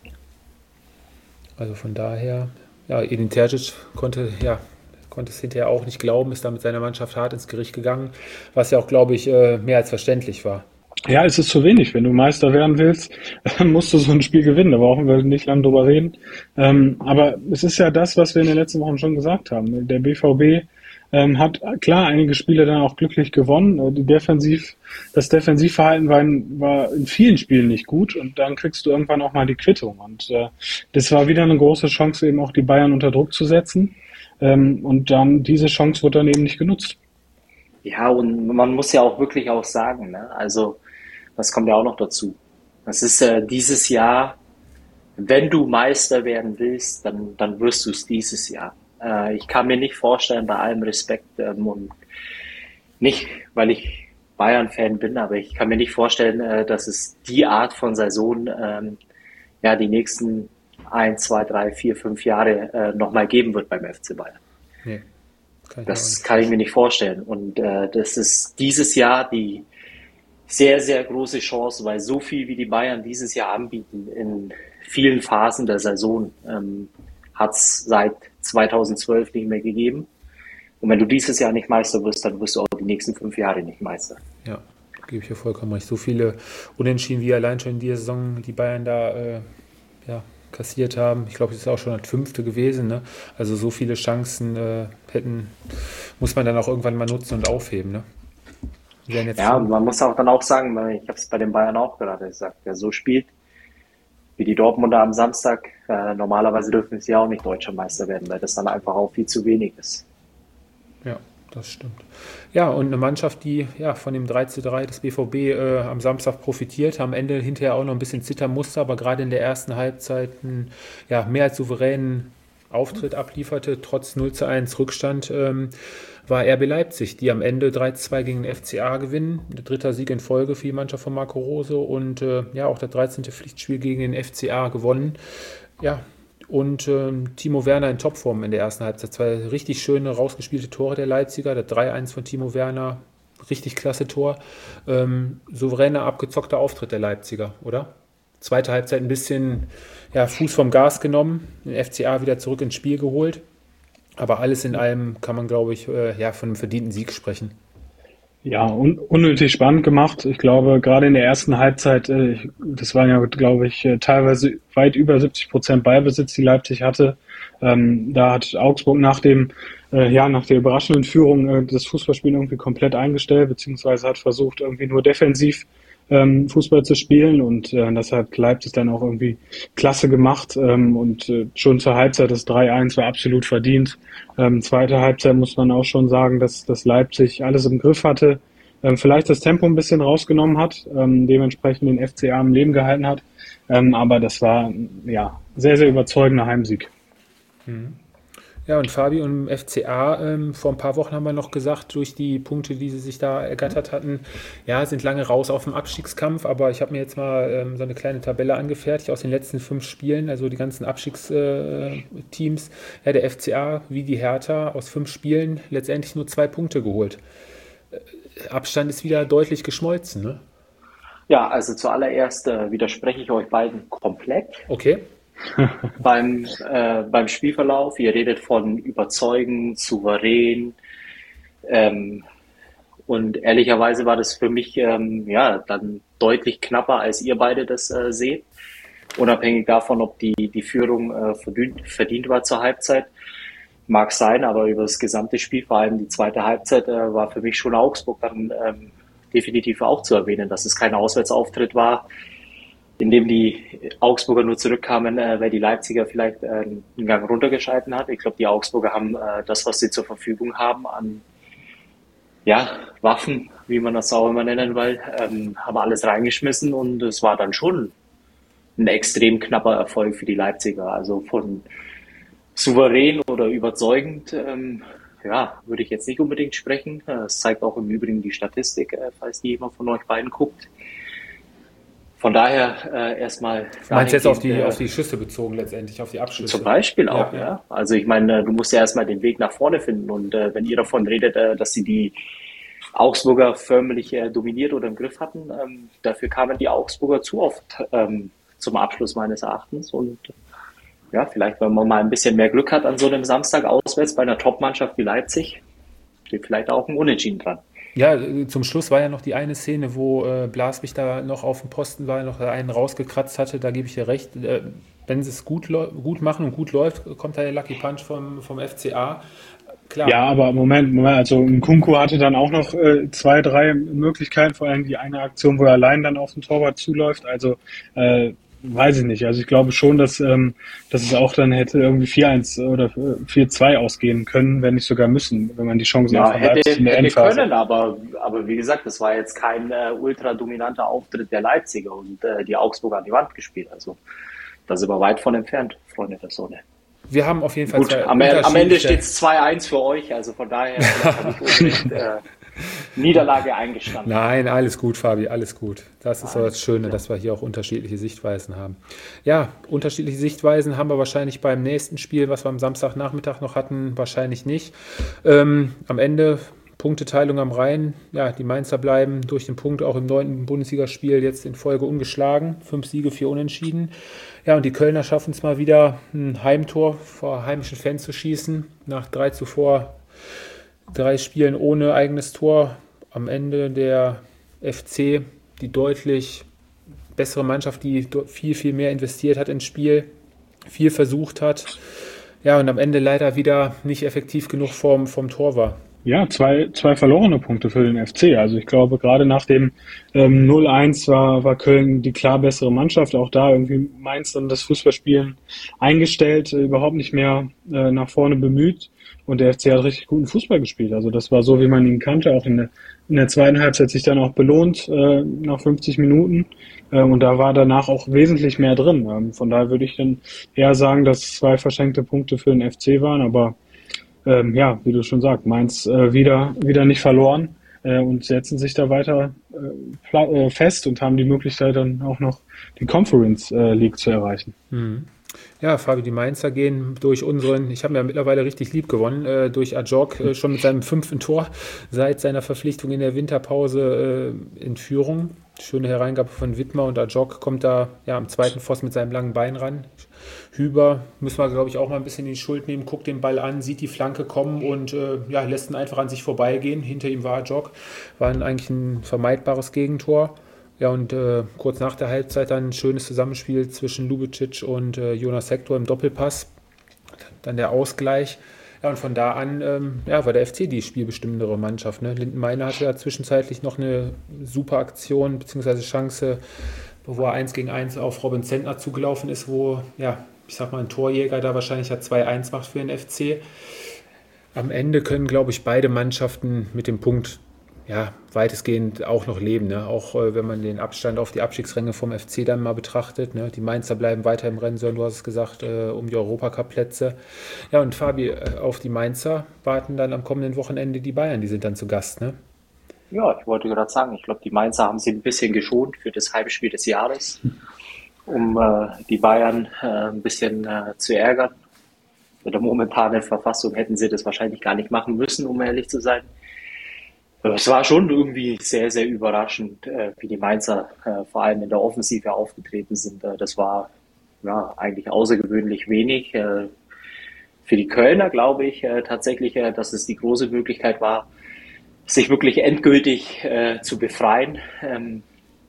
Also von daher, ja, Edin Terzic konnte, ja, konnte es hinterher auch nicht glauben, ist da mit seiner Mannschaft hart ins Gericht gegangen, was ja auch, glaube ich, mehr als verständlich war. Ja, es ist zu wenig. Wenn du Meister werden willst, musst du so ein Spiel gewinnen. Da brauchen wir nicht lange drüber reden. Aber es ist ja das, was wir in den letzten Wochen schon gesagt haben. Der B V B hat klar einige Spiele dann auch glücklich gewonnen. Die Defensiv, das Defensivverhalten war in, war in vielen Spielen nicht gut und dann kriegst du irgendwann auch mal die Quittung. Und das war wieder eine große Chance, eben auch die Bayern unter Druck zu setzen. Ähm, und dann, diese Chance wurde dann eben nicht genutzt. Ja, und man muss ja auch wirklich auch sagen, ne? Also, das kommt ja auch noch dazu. Das ist äh, dieses Jahr, wenn du Meister werden willst, dann, dann wirst du es dieses Jahr. Äh, ich kann mir nicht vorstellen, bei allem Respekt, ähm, und nicht, weil ich Bayern-Fan bin, aber ich kann mir nicht vorstellen, äh, dass es die Art von Saison, ähm, ja, die nächsten ein, zwei, drei, vier, fünf Jahre äh, nochmal geben wird beim F C Bayern. Nee, kann das kann ich mir nicht vorstellen. Und äh, das ist dieses Jahr die sehr, sehr große Chance, weil so viel wie die Bayern dieses Jahr anbieten in vielen Phasen der Saison ähm, hat es seit zweitausendzwölf nicht mehr gegeben. Und wenn du dieses Jahr nicht Meister wirst, dann wirst du auch die nächsten fünf Jahre nicht Meister. Ja, gebe ich dir vollkommen recht. So viele Unentschieden wie allein schon in dieser Saison die Bayern da äh, ja, kassiert haben. Ich glaube, es ist auch schon das fünfte gewesen. Ne? Also so viele Chancen äh, hätten, muss man dann auch irgendwann mal nutzen und aufheben. Ne? Jetzt ja, und man muss auch dann auch sagen, ich habe es bei den Bayern auch gerade gesagt, wer so spielt wie die Dortmunder am Samstag, äh, normalerweise dürfen sie ja auch nicht Deutscher Meister werden, weil das dann einfach auch viel zu wenig ist. Ja, Das stimmt. Ja, und eine Mannschaft, die ja von dem drei zu drei des B V B äh, am Samstag profitiert, am Ende hinterher auch noch ein bisschen zittern musste, aber gerade in der ersten Halbzeit einen ja, mehr als souveränen Auftritt ablieferte, trotz null zu eins Rückstand, ähm, war R B Leipzig, die am Ende drei zu zwei gegen den F C A gewinnen. Der dritte Sieg in Folge für die Mannschaft von Marco Rose und äh, ja auch das dreizehnte Pflichtspiel gegen den F C A gewonnen. Ja, und ähm, Timo Werner in Topform in der ersten Halbzeit. Zwei richtig schöne, rausgespielte Tore der Leipziger. Das drei eins von Timo Werner, richtig klasse Tor. Ähm, souveräner, abgezockter Auftritt der Leipziger, oder? Zweite Halbzeit ein bisschen ja, Fuß vom Gas genommen, den F C A wieder zurück ins Spiel geholt. Aber alles in allem kann man, glaube ich, äh, ja, von einem verdienten Sieg sprechen. Ja, un unnötig spannend gemacht. Ich glaube, gerade in der ersten Halbzeit, äh, das waren ja, glaube ich, äh, teilweise weit über siebzig Prozent Ballbesitz, die Leipzig hatte. Ähm, da hat Augsburg nach dem, äh, ja, nach der überraschenden Führung äh, das Fußballspielen irgendwie komplett eingestellt, beziehungsweise hat versucht, irgendwie nur defensiv ähm, Fußball zu spielen, und äh, das hat Leipzig dann auch irgendwie klasse gemacht, ähm, und äh, schon zur Halbzeit das drei eins war absolut verdient. Ähm, zweite Halbzeit muss man auch schon sagen, dass, dass Leipzig alles im Griff hatte, ähm, vielleicht das Tempo ein bisschen rausgenommen hat, ähm, dementsprechend den F C A am Leben gehalten hat, ähm, aber das war ja sehr, sehr überzeugender Heimsieg. Mhm. Ja, und Fabi und F C A, ähm, vor ein paar Wochen haben wir noch gesagt, durch die Punkte, die sie sich da ergattert hatten, ja, sind lange raus auf dem Abstiegskampf, aber ich habe mir jetzt mal ähm, so eine kleine Tabelle angefertigt aus den letzten fünf Spielen, also die ganzen Abstiegsteams. Äh, ja, der F C A wie die Hertha aus fünf Spielen letztendlich nur zwei Punkte geholt. Äh, Abstand ist wieder deutlich geschmolzen, ne? Ja, also zuallererst äh, widerspreche ich euch beiden komplett. Okay. beim, äh, beim Spielverlauf. Ihr redet von überzeugend, souverän. Ähm, und ehrlicherweise war das für mich ähm, ja dann deutlich knapper, als ihr beide das äh, seht. Unabhängig davon, ob die, die Führung äh, verdient, verdient war zur Halbzeit. Mag sein, aber über das gesamte Spiel, vor allem die zweite Halbzeit, äh, war für mich schon Augsburg dann ähm, definitiv auch zu erwähnen, dass es kein Auswärtsauftritt war, in dem die Augsburger nur zurückkamen, äh, weil die Leipziger vielleicht äh, einen Gang runtergeschalten hat. Ich glaube, die Augsburger haben äh, das, was sie zur Verfügung haben an ja, Waffen, wie man das auch immer nennen will, ähm, haben alles reingeschmissen, und es war dann schon ein extrem knapper Erfolg für die Leipziger. Also von souverän oder überzeugend, ähm, ja, würde ich jetzt nicht unbedingt sprechen. Das zeigt auch im Übrigen die Statistik, äh, falls die jemand von euch beiden guckt. Von daher äh, erstmal... Du meinst jetzt auf die, äh, auf die Schüsse bezogen letztendlich, auf die Abschüsse? Zum Beispiel auch, ja. ja. ja. Also ich meine, du musst ja erstmal den Weg nach vorne finden, und äh, wenn ihr davon redet, äh, dass sie die Augsburger förmlich äh, dominiert oder im Griff hatten, ähm, dafür kamen die Augsburger zu oft ähm, zum Abschluss meines Erachtens, und ja, vielleicht, wenn man mal ein bisschen mehr Glück hat an so einem Samstag auswärts bei einer Top-Mannschaft wie Leipzig, steht vielleicht auch ein Unentschieden dran. Ja, zum Schluss war ja noch die eine Szene, wo äh, Blaswig da noch auf dem Posten war, noch einen rausgekratzt hatte, da gebe ich dir recht. Äh, wenn sie es gut, gut machen und gut läuft, kommt da der Lucky Punch vom, vom F C A. Klar. Ja, aber Moment, Moment, also Nkunku hatte dann auch noch äh, zwei, drei Möglichkeiten, vor allem die eine Aktion, wo er allein dann auf den Torwart zuläuft, also äh, weiß ich nicht. Also ich glaube schon, dass, ähm, dass es auch dann hätte irgendwie vier eins oder vier zwei ausgehen können, wenn nicht sogar müssen, wenn man die Chancen ja, einfach hätte, in der hätte Endphase. können, aber, aber wie gesagt, das war jetzt kein äh, ultra dominanter Auftritt der Leipziger, und äh, die Augsburger an die Wand gespielt. Also da sind wir weit von entfernt, Freunde der Sonne. Wir haben auf jeden Fall Gut, am, am Ende steht es zwei eins für euch, also von daher habe ich unbedingt äh, Niederlage eingestanden. Nein, alles gut, Fabi, alles gut. Das ist so das Schöne, dass wir hier auch unterschiedliche Sichtweisen haben. Ja, unterschiedliche Sichtweisen haben wir wahrscheinlich beim nächsten Spiel, was wir am Samstagnachmittag noch hatten, wahrscheinlich nicht. Ähm, am Ende Punkteteilung am Rhein. Ja, die Mainzer bleiben durch den Punkt auch im neunten Bundesligaspiel jetzt in Folge ungeschlagen. Fünf Siege, vier Unentschieden. Ja, und die Kölner schaffen es mal wieder, ein Heimtor vor heimischen Fans zu schießen. Nach drei zuvor drei Spielen ohne eigenes Tor. Am Ende der F C, die deutlich bessere Mannschaft, die viel, viel mehr investiert hat ins Spiel, viel versucht hat. Ja, und am Ende leider wieder nicht effektiv genug vom, vom Tor war. Ja, zwei, zwei verlorene Punkte für den F C. Also ich glaube, gerade nach dem ähm, null eins war, war Köln die klar bessere Mannschaft. Auch da irgendwie Mainz dann das Fußballspielen eingestellt, äh, überhaupt nicht mehr äh, nach vorne bemüht. Und der F C hat richtig guten Fußball gespielt. Also das war so, wie man ihn kannte. Auch in der, in der zweiten Halbzeit sich dann auch belohnt äh, nach fünfzig Minuten. Äh, und da war danach auch wesentlich mehr drin. Ähm, von daher würde ich dann eher sagen, dass es zwei verschenkte Punkte für den F C waren. Aber ähm, ja, wie du schon sagst, Mainz äh, wieder, wieder nicht verloren äh, und setzen sich da weiter äh, pla- äh, fest und haben die Möglichkeit dann auch noch die Conference äh, League zu erreichen. Mhm. Ja, Fabi, die Mainzer gehen durch unseren, ich habe mir ja mittlerweile richtig lieb gewonnen, äh, durch Ajok äh, schon mit seinem fünften Tor seit seiner Verpflichtung in der Winterpause äh, in Führung. Schöne Hereingabe von Widmer und Ajok kommt da ja am zweiten Pfosten mit seinem langen Bein ran. Hüber müssen wir, glaube ich, auch mal ein bisschen in die Schuld nehmen, guckt den Ball an, sieht die Flanke kommen und äh, ja, lässt ihn einfach an sich vorbeigehen. Hinter ihm war Ajok, war ein, eigentlich ein vermeidbares Gegentor. Ja, und äh, kurz nach der Halbzeit dann ein schönes Zusammenspiel zwischen Lubicic und äh, Jonas Hector im Doppelpass. Dann der Ausgleich. Ja, und von da an ähm, ja, war der F C die spielbestimmendere Mannschaft. Ne? Lindenmeiner hatte ja zwischenzeitlich noch eine super Aktion bzw. Chance, wo er eins gegen eins auf Robin Zentner zugelaufen ist, wo, ja, ich sag mal, ein Torjäger da wahrscheinlich ja zwei eins macht für den F C. Am Ende können, glaube ich, beide Mannschaften mit dem Punkt ja, weitestgehend auch noch leben. Ne? Auch äh, wenn man den Abstand auf die Abstiegsränge vom F C dann mal betrachtet. Ne? Die Mainzer bleiben weiter im Rennen, Sören, du hast es gesagt, äh, um die Europacup-Plätze. Ja, und Fabi, äh, auf die Mainzer warten dann am kommenden Wochenende die Bayern. Die sind dann zu Gast, ne? Ja, ich wollte gerade sagen, ich glaube, die Mainzer haben sie ein bisschen geschont für das Heimspiel des Jahres, um äh, die Bayern äh, ein bisschen äh, zu ärgern. Mit der momentanen Verfassung hätten sie das wahrscheinlich gar nicht machen müssen, um ehrlich zu sein. Es war schon irgendwie sehr, sehr überraschend, äh, wie die Mainzer äh, vor allem in der Offensive aufgetreten sind. Äh, das war ja eigentlich außergewöhnlich wenig. Äh, für die Kölner glaube ich äh, tatsächlich, äh, dass es die große Möglichkeit war, sich wirklich endgültig äh, zu befreien ähm,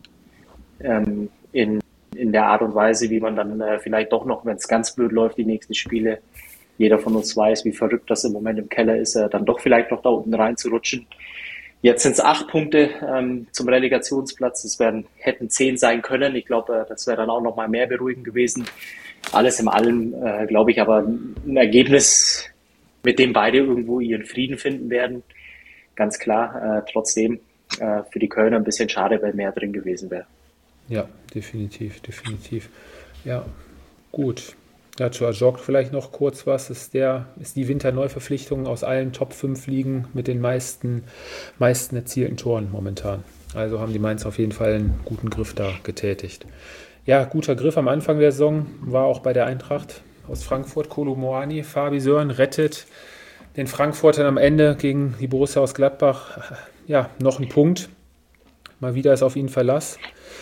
ähm, in, in der Art und Weise, wie man dann äh, vielleicht doch noch, wenn es ganz blöd läuft, die nächsten Spiele, jeder von uns weiß, wie verrückt das im Moment im Keller ist, äh, dann doch vielleicht noch da unten reinzurutschen. Jetzt sind es acht Punkte ähm, zum Relegationsplatz. Es werden, hätten zehn sein können. Ich glaube, äh, das wäre dann auch noch mal mehr beruhigend gewesen. Alles in allem, äh, glaube ich, aber ein Ergebnis, mit dem beide irgendwo ihren Frieden finden werden. Ganz klar. Äh, trotzdem äh, für die Kölner ein bisschen schade, weil mehr drin gewesen wäre. Ja, definitiv, definitiv. Ja, gut. Dazu Ajok vielleicht noch kurz was. Ist, der, ist die Winterneuverpflichtung aus allen Top fünf Ligen mit den meisten, meisten erzielten Toren momentan. Also haben die Mainz auf jeden Fall einen guten Griff da getätigt. Ja, guter Griff am Anfang der Saison war auch bei der Eintracht aus Frankfurt. Kolo Muani, Fabi Sören rettet den Frankfurtern am Ende gegen die Borussia aus Gladbach. Ja, noch ein Punkt. Mal wieder ist auf ihn Verlass.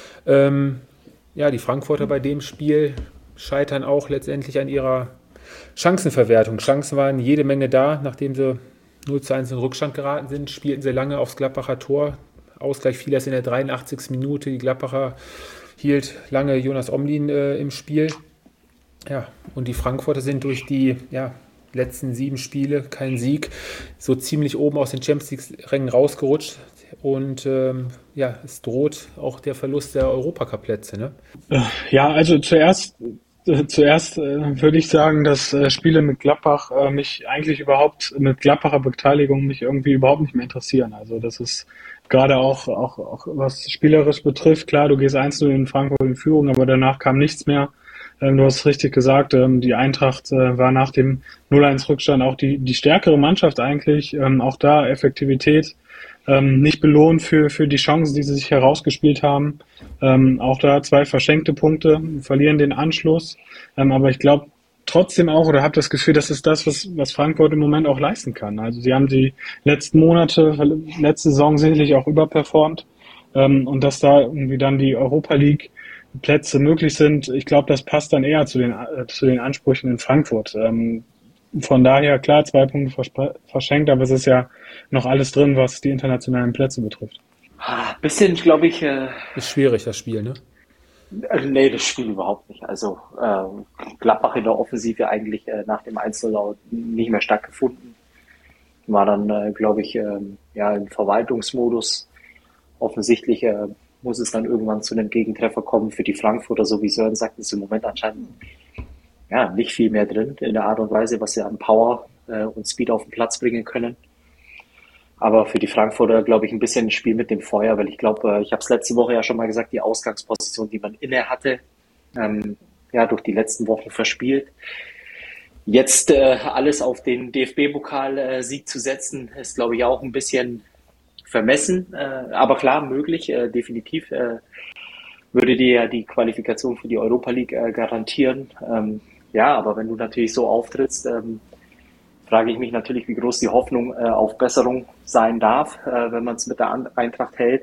Ähm, ja, die Frankfurter bei dem Spiel scheitern auch letztendlich an ihrer Chancenverwertung. Chancen waren jede Menge da, nachdem sie null zu eins in Rückstand geraten sind, spielten sie lange aufs Gladbacher Tor. Ausgleich fiel erst in der dreiundachtzigsten Minute. Die Gladbacher hielt lange Jonas Omlin äh, im Spiel. Ja, und die Frankfurter sind durch die ja, letzten sieben Spiele, kein Sieg, so ziemlich oben aus den Champions League-Rängen rausgerutscht. Und ähm, ja, es droht auch der Verlust der Europacup-Plätze, ne? Ja, also zuerst Zuerst äh, würde ich sagen, dass äh, Spiele mit Gladbach äh, mich eigentlich überhaupt, mit Gladbacher Beteiligung mich irgendwie überhaupt nicht mehr interessieren. Also das ist gerade auch, auch, auch was spielerisch betrifft, klar, du gehst eins null in Frankfurt in Führung, aber danach kam nichts mehr. Ähm, du hast richtig gesagt, ähm, die Eintracht äh, war nach dem null eins Rückstand auch die, die stärkere Mannschaft eigentlich. Ähm, auch da Effektivität. Ähm, nicht belohnt für, für die Chancen, die sie sich herausgespielt haben. Ähm, auch da zwei verschenkte Punkte, verlieren den Anschluss. Ähm, aber ich glaube trotzdem auch, oder habe das Gefühl, das ist das, was, was Frankfurt im Moment auch leisten kann. Also sie haben die letzten Monate, letzte Saison sicherlich auch überperformt. Ähm, und dass da irgendwie dann die Europa League Plätze möglich sind, ich glaube, das passt dann eher zu den, äh, zu den Ansprüchen in Frankfurt. Ähm, Von daher, klar, zwei Punkte verschenkt, aber es ist ja noch alles drin, was die internationalen Plätze betrifft. Ein bisschen, glaube ich... Äh, ist schwierig, das Spiel, ne? Äh, nee, das Spiel überhaupt nicht. Also äh, Gladbach in der Offensive eigentlich äh, nach dem eins null nicht mehr stattgefunden. war dann, äh, glaube ich, ähm, ja, im Verwaltungsmodus. Offensichtlich äh, muss es dann irgendwann zu einem Gegentreffer kommen für die Frankfurter, so wie Sören sagt, ist im Moment anscheinend ja, nicht viel mehr drin in der Art und Weise, was sie an Power äh, und Speed auf den Platz bringen können. Aber für die Frankfurter, glaube ich, ein bisschen ein Spiel mit dem Feuer, weil ich glaube, äh, ich habe es letzte Woche ja schon mal gesagt, die Ausgangsposition, die man inne hatte, ähm, ja, durch die letzten Wochen verspielt. Jetzt äh, alles auf den D F B-Pokal-Sieg zu setzen, ist, glaube ich, auch ein bisschen vermessen, äh, aber klar, möglich, äh, definitiv. Äh, würde dir ja die Qualifikation für die Europa League äh, garantieren. Ähm, ja, aber wenn du natürlich so auftrittst, ähm, frage ich mich natürlich, wie groß die Hoffnung äh, auf Besserung sein darf, äh, wenn man es mit der Eintracht hält.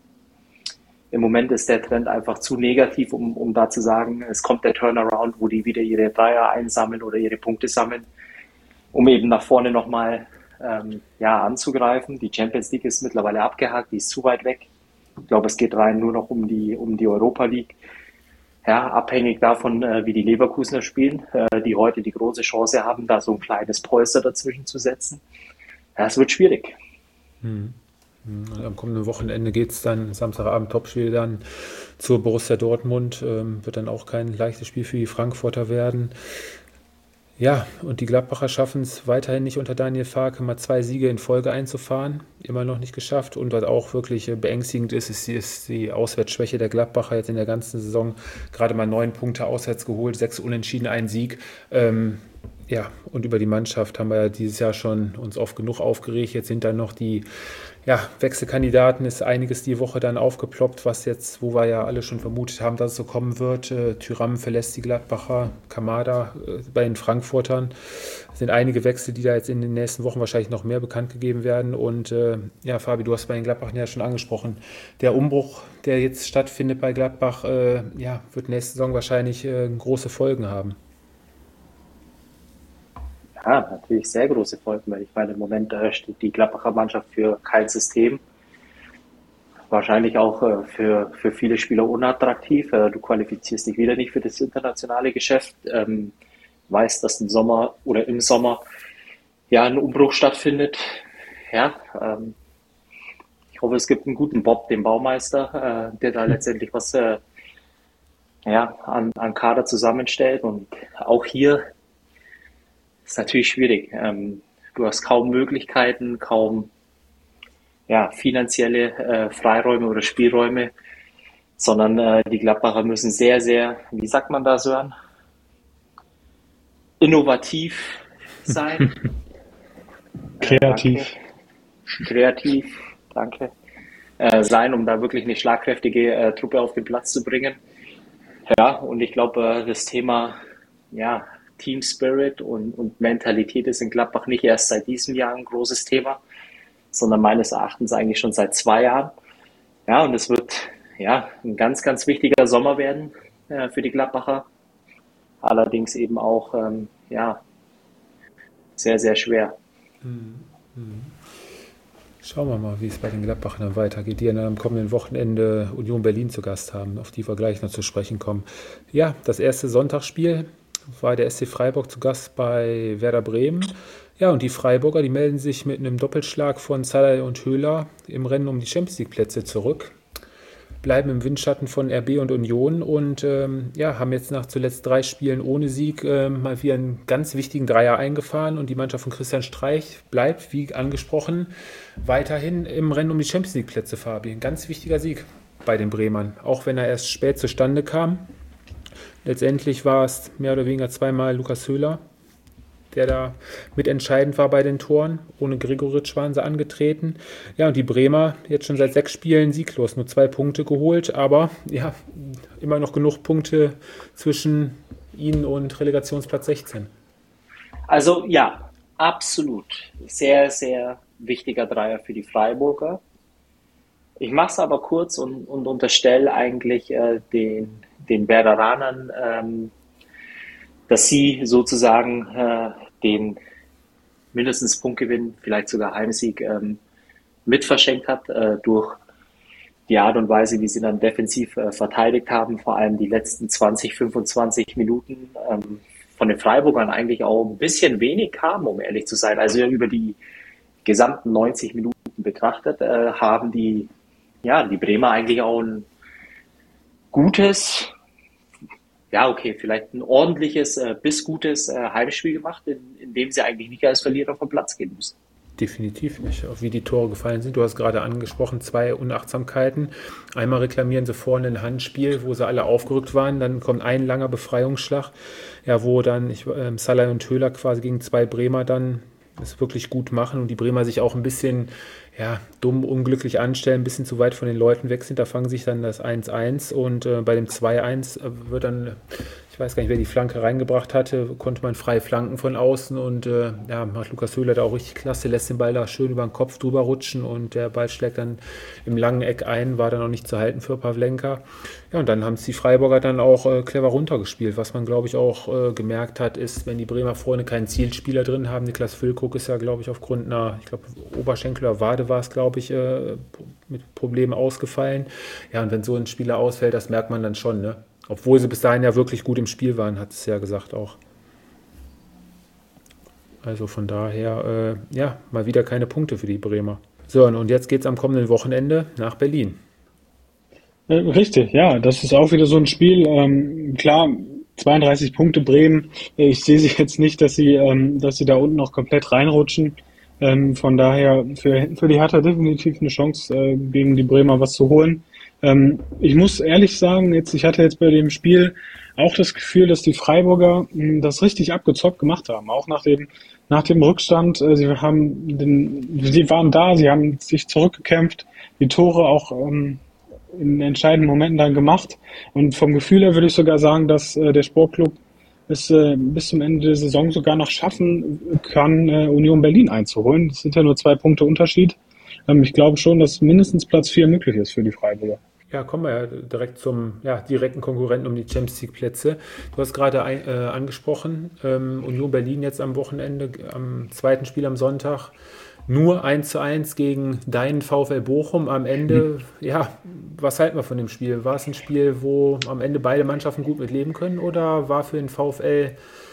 Im Moment ist der Trend einfach zu negativ, um, um da zu sagen, es kommt der Turnaround, wo die wieder ihre Dreier einsammeln oder ihre Punkte sammeln, um eben nach vorne nochmal ähm, ja, anzugreifen. Die Champions League ist mittlerweile abgehakt, die ist zu weit weg. Ich glaube, es geht rein nur noch um die, um die Europa League. Ja, abhängig davon, äh, wie die Leverkusener spielen, äh, die heute die große Chance haben, da so ein kleines Polster dazwischen zu setzen. Ja, es wird schwierig. Hm. Am kommenden Wochenende geht es dann, Samstagabend Topspiel dann zur Borussia Dortmund. Ähm, wird dann auch kein leichtes Spiel für die Frankfurter werden. Ja, und die Gladbacher schaffen es weiterhin nicht unter Daniel Farke, mal zwei Siege in Folge einzufahren. Immer noch nicht geschafft. Und was auch wirklich beängstigend ist, ist die, ist die Auswärtsschwäche der Gladbacher jetzt in der ganzen Saison. Gerade mal neun Punkte auswärts geholt, sechs Unentschieden, ein Sieg. Ähm, ja, und über die Mannschaft haben wir ja dieses Jahr schon uns oft genug aufgeregt. Jetzt sind dann noch die ja, Wechselkandidaten, ist einiges die Woche dann aufgeploppt, was jetzt, wo wir ja alle schon vermutet haben, dass es so kommen wird. Äh, Thuram verlässt die Gladbacher, Kamada äh, bei den Frankfurtern. Es sind einige Wechsel, die da jetzt in den nächsten Wochen wahrscheinlich noch mehr bekannt gegeben werden. Und äh, ja, Fabi, du hast bei den Gladbachern ja schon angesprochen. Der Umbruch, der jetzt stattfindet bei Gladbach, äh, ja, wird nächste Saison wahrscheinlich äh, große Folgen haben. Ja, natürlich sehr große Folgen, weil ich meine, im Moment äh, steht die Gladbacher Mannschaft für kein System. Wahrscheinlich auch äh, für, für viele Spieler unattraktiv. Äh, du qualifizierst dich wieder nicht für das internationale Geschäft. Ähm, weißt, dass im Sommer oder im Sommer ja ein Umbruch stattfindet. Ja, ähm, ich hoffe, es gibt einen guten Bob, den Baumeister, äh, der da letztendlich was äh, ja, an, an Kader zusammenstellt. Und auch hier ist natürlich schwierig. Ähm, du hast kaum Möglichkeiten, kaum ja, finanzielle äh, Freiräume oder Spielräume, sondern äh, die Gladbacher müssen sehr, sehr, wie sagt man da, Sören, innovativ sein. Kreativ. Äh, danke. Kreativ, danke. Äh, sein, um da wirklich eine schlagkräftige äh, Truppe auf den Platz zu bringen. Ja, und ich glaube, äh, das Thema, ja, Team Spirit und, und Mentalität ist in Gladbach nicht erst seit diesem Jahr ein großes Thema, sondern meines Erachtens eigentlich schon seit zwei Jahren. Ja, und es wird ja ein ganz, ganz wichtiger Sommer werden äh, für die Gladbacher. Allerdings eben auch ähm, ja, sehr, sehr schwer. Mhm. Mhm. Schauen wir mal, wie es bei den Gladbachern dann weitergeht, die dann am kommenden Wochenende Union Berlin zu Gast haben, auf die wir gleich noch zu sprechen kommen. Ja, das erste Sonntagsspiel war der S C Freiburg zu Gast bei Werder Bremen. Ja, und die Freiburger, die melden sich mit einem Doppelschlag von Salai und Höhler im Rennen um die Champions League Plätze zurück, bleiben im Windschatten von R B und Union und ähm, ja, haben jetzt nach zuletzt drei Spielen ohne Sieg äh, mal wieder einen ganz wichtigen Dreier eingefahren und die Mannschaft von Christian Streich bleibt, wie angesprochen, weiterhin im Rennen um die Champions League Plätze, Fabi. Ein ganz wichtiger Sieg bei den Bremern, auch wenn er erst spät zustande kam. Letztendlich war es mehr oder weniger zweimal Lukas Höhler, der da mitentscheidend war bei den Toren. Ohne Gregoritsch waren sie angetreten. Ja, und die Bremer jetzt schon seit sechs Spielen sieglos, nur zwei Punkte geholt, aber ja, immer noch genug Punkte zwischen ihnen und Relegationsplatz sechzehn. Also ja, absolut. Sehr, sehr wichtiger Dreier für die Freiburger. Ich mache es aber kurz und, und unterstelle eigentlich äh, den, den Werderanern, ähm, dass sie sozusagen äh, den mindestens Punktgewinn, vielleicht sogar Heimsieg ähm, mit verschenkt hat äh, durch die Art und Weise, wie sie dann defensiv äh, verteidigt haben, vor allem die letzten zwanzig, fünfundzwanzig Minuten ähm, von den Freiburgern eigentlich auch ein bisschen wenig kamen, um ehrlich zu sein. Also über die gesamten neunzig Minuten betrachtet, äh, haben die, ja, die Bremer eigentlich auch ein gutes, ja, okay, vielleicht ein ordentliches äh, bis gutes äh, Heimspiel gemacht, in, in dem sie eigentlich nicht als Verlierer vom Platz gehen müssen. Definitiv nicht, auch wie die Tore gefallen sind. Du hast gerade angesprochen, zwei Unachtsamkeiten. Einmal reklamieren sie vorne ein Handspiel, wo sie alle aufgerückt waren. Dann kommt ein langer Befreiungsschlag, ja, wo dann ich, äh, Salai und Höhler quasi gegen zwei Bremer dann es wirklich gut machen und die Bremer sich auch ein bisschen ja, dumm, unglücklich anstellen, ein bisschen zu weit von den Leuten weg sind. Da fangen sich dann das eins eins und äh, bei dem zwei eins wird dann, ich weiß gar nicht, wer die Flanke reingebracht hatte, konnte man frei flanken von außen und äh, ja, macht Lukas Höhler da auch richtig klasse, lässt den Ball da schön über den Kopf drüber rutschen und der Ball schlägt dann im langen Eck ein, war dann auch nicht zu halten für Pavlenka. Ja, und dann haben es die Freiburger dann auch äh, clever runtergespielt. Was man, glaube ich, auch äh, gemerkt hat, ist, wenn die Bremer vorne keinen Zielspieler drin haben, Niklas Füllkrug ist ja, glaube ich, aufgrund einer, ich glaube, Oberschenkel oder Wade war es, glaube ich, äh, mit Problemen ausgefallen. Ja, und wenn so ein Spieler ausfällt, das merkt man dann schon, ne? Obwohl sie bis dahin ja wirklich gut im Spiel waren, hat es ja gesagt auch. Also von daher, äh, ja, mal wieder keine Punkte für die Bremer. So, und jetzt geht es am kommenden Wochenende nach Berlin. Äh, Richtig, ja, das ist auch wieder so ein Spiel. Ähm, klar, zweiunddreißig Punkte Bremen. Äh, Ich sehe sie jetzt nicht, dass sie, ähm, dass sie da unten noch komplett reinrutschen. Ähm, von daher für, für die Hertha definitiv eine Chance, äh, gegen die Bremer was zu holen. Ähm, ich muss ehrlich sagen, jetzt, ich hatte jetzt bei dem Spiel auch das Gefühl, dass die Freiburger mh, das richtig abgezockt gemacht haben. Auch nach dem, nach dem Rückstand. Äh, sie haben den, sie waren da, sie haben sich zurückgekämpft, die Tore auch ähm, in entscheidenden Momenten dann gemacht. Und vom Gefühl her würde ich sogar sagen, dass äh, der Sportclub es äh, bis zum Ende der Saison sogar noch schaffen kann, äh, Union Berlin einzuholen. Das sind ja nur zwei Punkte Unterschied. Ähm, ich glaube schon, dass mindestens Platz vier möglich ist für die Freiburger. Ja, kommen wir ja direkt zum ja, direkten Konkurrenten um die Champions League Plätze. Du hast gerade ein, äh, angesprochen, ähm, Union Berlin jetzt am Wochenende, am zweiten Spiel am Sonntag, nur eins zu eins gegen deinen VfL Bochum. Am Ende, ja, was halten wir von dem Spiel? War es ein Spiel, wo am Ende beide Mannschaften gut mit leben können oder war für den VfL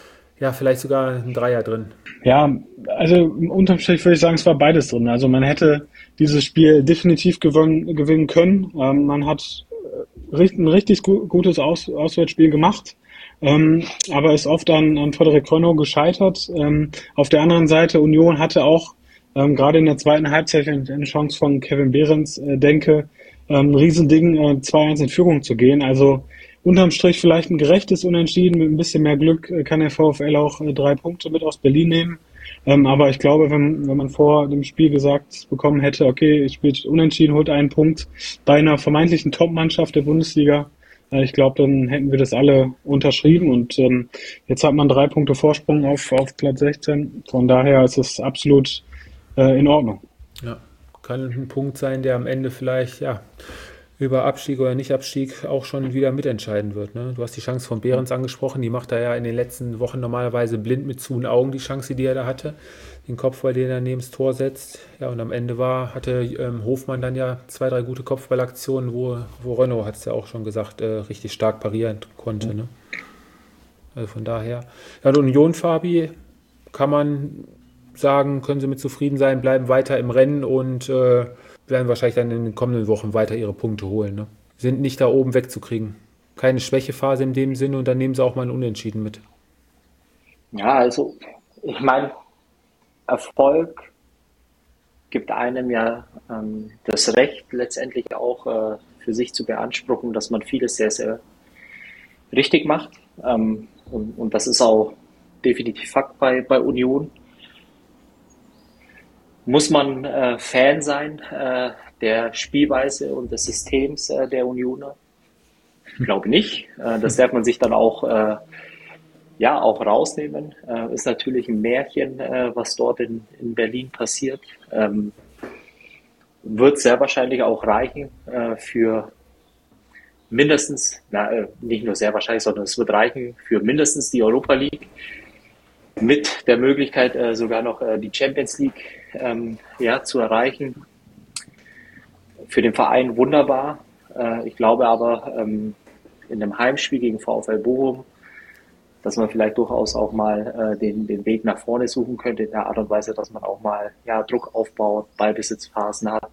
ja vielleicht sogar ein Dreier drin? Ja, also unterm Strich würde ich sagen, es war beides drin. Also man hätte dieses Spiel definitiv gewonnen, gewinnen können. Ähm, man hat äh, richt- ein richtig gu- gutes Aus- Auswärtsspiel gemacht, ähm, aber ist oft an, an Frederik Rönno gescheitert. Ähm, auf der anderen Seite, Union hatte auch ähm, gerade in der zweiten Halbzeit eine eine Chance von Kevin Behrens, äh, denke, ähm, ein Riesending, äh, zwei eins in Führung zu gehen. Also unterm Strich vielleicht ein gerechtes Unentschieden. Mit ein bisschen mehr Glück äh, kann der VfL auch äh, drei Punkte mit aus Berlin nehmen. Ähm, aber ich glaube, wenn, wenn man vor dem Spiel gesagt bekommen hätte, okay, ich spiele unentschieden, holt einen Punkt bei einer vermeintlichen Top-Mannschaft der Bundesliga, äh, ich glaube, dann hätten wir das alle unterschrieben. Und ähm, jetzt hat man drei Punkte Vorsprung auf, auf Platz sechzehn. Von daher ist es absolut äh, in Ordnung. Ja, kann ein Punkt sein, der am Ende vielleicht ja über Abstieg oder Nicht-Abstieg auch schon wieder mitentscheiden wird. Ne? Du hast die Chance von Behrens angesprochen, die macht er ja in den letzten Wochen normalerweise blind mit zu den Augen, die Chance, die er da hatte, den Kopfball, den er neben das Tor setzt. Ja, und am Ende war, hatte ähm, Hofmann dann ja zwei, drei gute Kopfballaktionen, wo, wo Renault, hat es ja auch schon gesagt, äh, richtig stark parieren konnte. Mhm. Ne? Also von daher. Ja, und Union, Fabi, kann man sagen, können sie mit zufrieden sein, bleiben weiter im Rennen und äh, werden wahrscheinlich dann in den kommenden Wochen weiter ihre Punkte holen. Ne? Sind nicht da oben wegzukriegen. Keine Schwächephase in dem Sinne und dann nehmen sie auch mal ein Unentschieden mit. Ja, also ich meine, Erfolg gibt einem ja ähm, das Recht, letztendlich auch äh, für sich zu beanspruchen, dass man vieles sehr, sehr richtig macht. Ähm, und, und das ist auch definitiv Fakt bei, bei Union. Muss man äh, Fan sein äh, der Spielweise und des Systems äh, der Unioner? Ich glaube nicht. Äh, das darf man sich dann auch, äh, ja, auch rausnehmen. Äh, ist natürlich ein Märchen, äh, was dort in, in Berlin passiert. Ähm, wird sehr wahrscheinlich auch reichen äh, für mindestens, na, äh, nicht nur sehr wahrscheinlich, sondern es wird reichen für mindestens die Europa League. Mit der Möglichkeit, äh, sogar noch äh, die Champions League ähm, ja, zu erreichen. Für den Verein wunderbar. Äh, ich glaube aber, ähm, in einem Heimspiel gegen VfL Bochum dass man vielleicht durchaus auch mal äh, den, den Weg nach vorne suchen könnte, in der Art und Weise, dass man auch mal ja, Druck aufbaut, Ballbesitzphasen hat.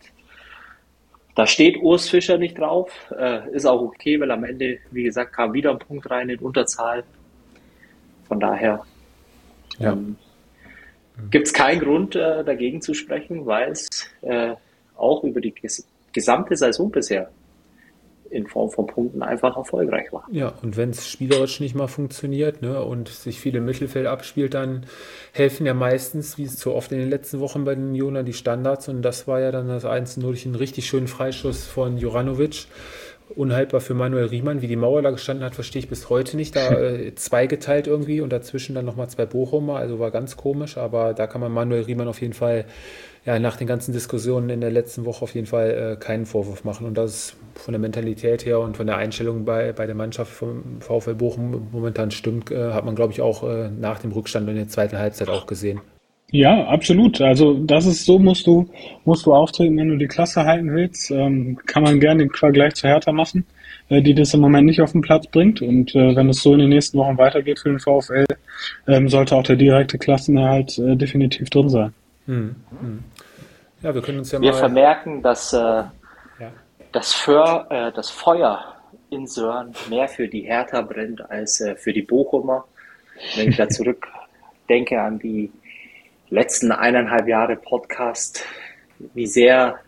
Da steht Urs Fischer nicht drauf, äh, ist auch okay, weil am Ende, wie gesagt, kam wieder ein Punkt rein in Unterzahl. Von daher Ja. ähm, gibt es keinen Grund äh, dagegen zu sprechen, weil es äh, auch über die ges- gesamte Saison bisher in Form von Punkten einfach erfolgreich war. Ja, und wenn es spielerisch nicht mal funktioniert, ne, und sich viel im Mittelfeld abspielt, dann helfen ja meistens, wie es so oft in den letzten Wochen bei den Unionern, die Standards. Und das war ja dann das eins zu null durch einen richtig schönen Freischuss von Juranovic. Unhaltbar für Manuel Riemann. Wie die Mauer da gestanden hat, verstehe ich bis heute nicht. Da äh, zweigeteilt irgendwie und dazwischen dann nochmal zwei Bochumer. Also war ganz komisch, aber da kann man Manuel Riemann auf jeden Fall, ja, nach den ganzen Diskussionen in der letzten Woche auf jeden Fall äh, keinen Vorwurf machen. Und das ist von der Mentalität her und von der Einstellung bei, bei der Mannschaft vom VfL Bochum momentan stimmt, äh, hat man, glaube ich, auch äh, nach dem Rückstand in der zweiten Halbzeit auch gesehen. Ja, absolut. Also das ist so, musst du musst du auftreten, wenn du die Klasse halten willst. Ähm, kann man gerne den Vergleich zu Hertha machen, äh, die das im Moment nicht auf den Platz bringt. Und äh, wenn es so in den nächsten Wochen weitergeht für den VfL, ähm, sollte auch der direkte Klassenerhalt äh, definitiv drin sein. Hm, hm. Ja, wir können uns ja Wir mal... vermerken, dass äh, Ja. das, Föhr, äh, das Feuer in Sören mehr für die Hertha brennt als äh, für die Bochumer. Wenn ich da zurückdenke an die letzten eineinhalb Jahre Podcast, wie sehr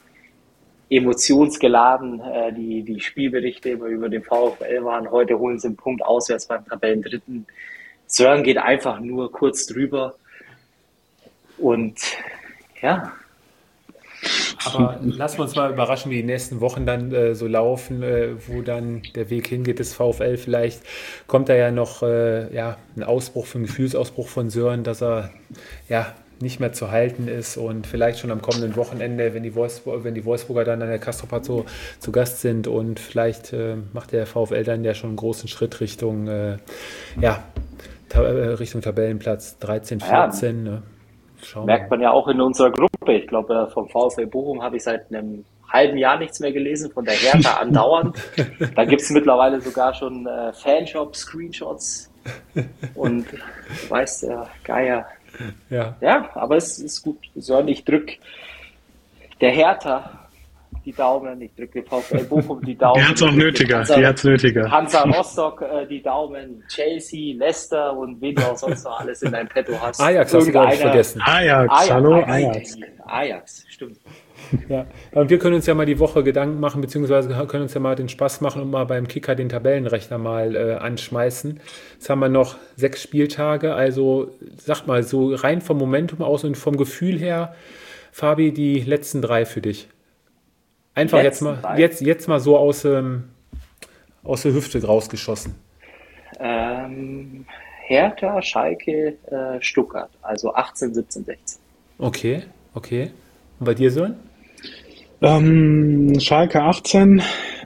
emotionsgeladen äh, die, die Spielberichte immer über den VfL waren. Heute holen sie einen Punkt auswärts beim Tabellendritten. Sören geht einfach nur kurz drüber. Und ja, Aber lassen wir uns mal überraschen, wie die nächsten Wochen dann äh, so laufen, äh, wo dann der Weg hingeht des VfL. Vielleicht kommt da ja noch äh, ja, ein Ausbruch, ein Gefühlsausbruch von Sören, dass er ja nicht mehr zu halten ist und vielleicht schon am kommenden Wochenende, wenn die, Wolfsburg, wenn die Wolfsburger dann an der Castropar so zu Gast sind und vielleicht äh, macht der VfL dann ja schon einen großen Schritt Richtung, äh, ja, ta- äh, Richtung Tabellenplatz dreizehn, vierzehn. Ja. Ne? Schauen wir merkt man ja auch in unserer Gruppe. Ich glaube, vom VfL Bochum habe ich seit einem halben Jahr nichts mehr gelesen, von der Hertha andauernd. Da gibt es mittlerweile sogar schon äh, Fanshop-Screenshots und du weißt, der Geier. Ja. Ja, aber es ist gut. Sören, ich drück der Hertha die Daumen, ich drücke VfL Bochum die Daumen. Die hat's auch nötiger, Hansa, die hat's nötiger. Hansa Rostock äh, die Daumen, Chelsea, Leicester und wen du auch sonst noch alles in deinem Petto hast. Ajax hast du gar nicht vergessen. Ajax, Ajax, hallo, Ajax. Ajax. Ajax, stimmt. Ja, und wir können uns ja mal die Woche Gedanken machen, beziehungsweise können uns ja mal den Spaß machen und mal beim Kicker den Tabellenrechner mal äh, anschmeißen. Jetzt haben wir noch sechs Spieltage, also sag mal, so rein vom Momentum aus und vom Gefühl her, Fabi, die letzten drei für dich. Einfach jetzt mal, jetzt, jetzt mal so aus, ähm, aus der Hüfte rausgeschossen. Ähm, Hertha, Schalke, äh, Stuttgart, also achtzehn, siebzehn, sechzehn. Okay, okay. Und bei dir, Sören? Ähm, Schalke achtzehn,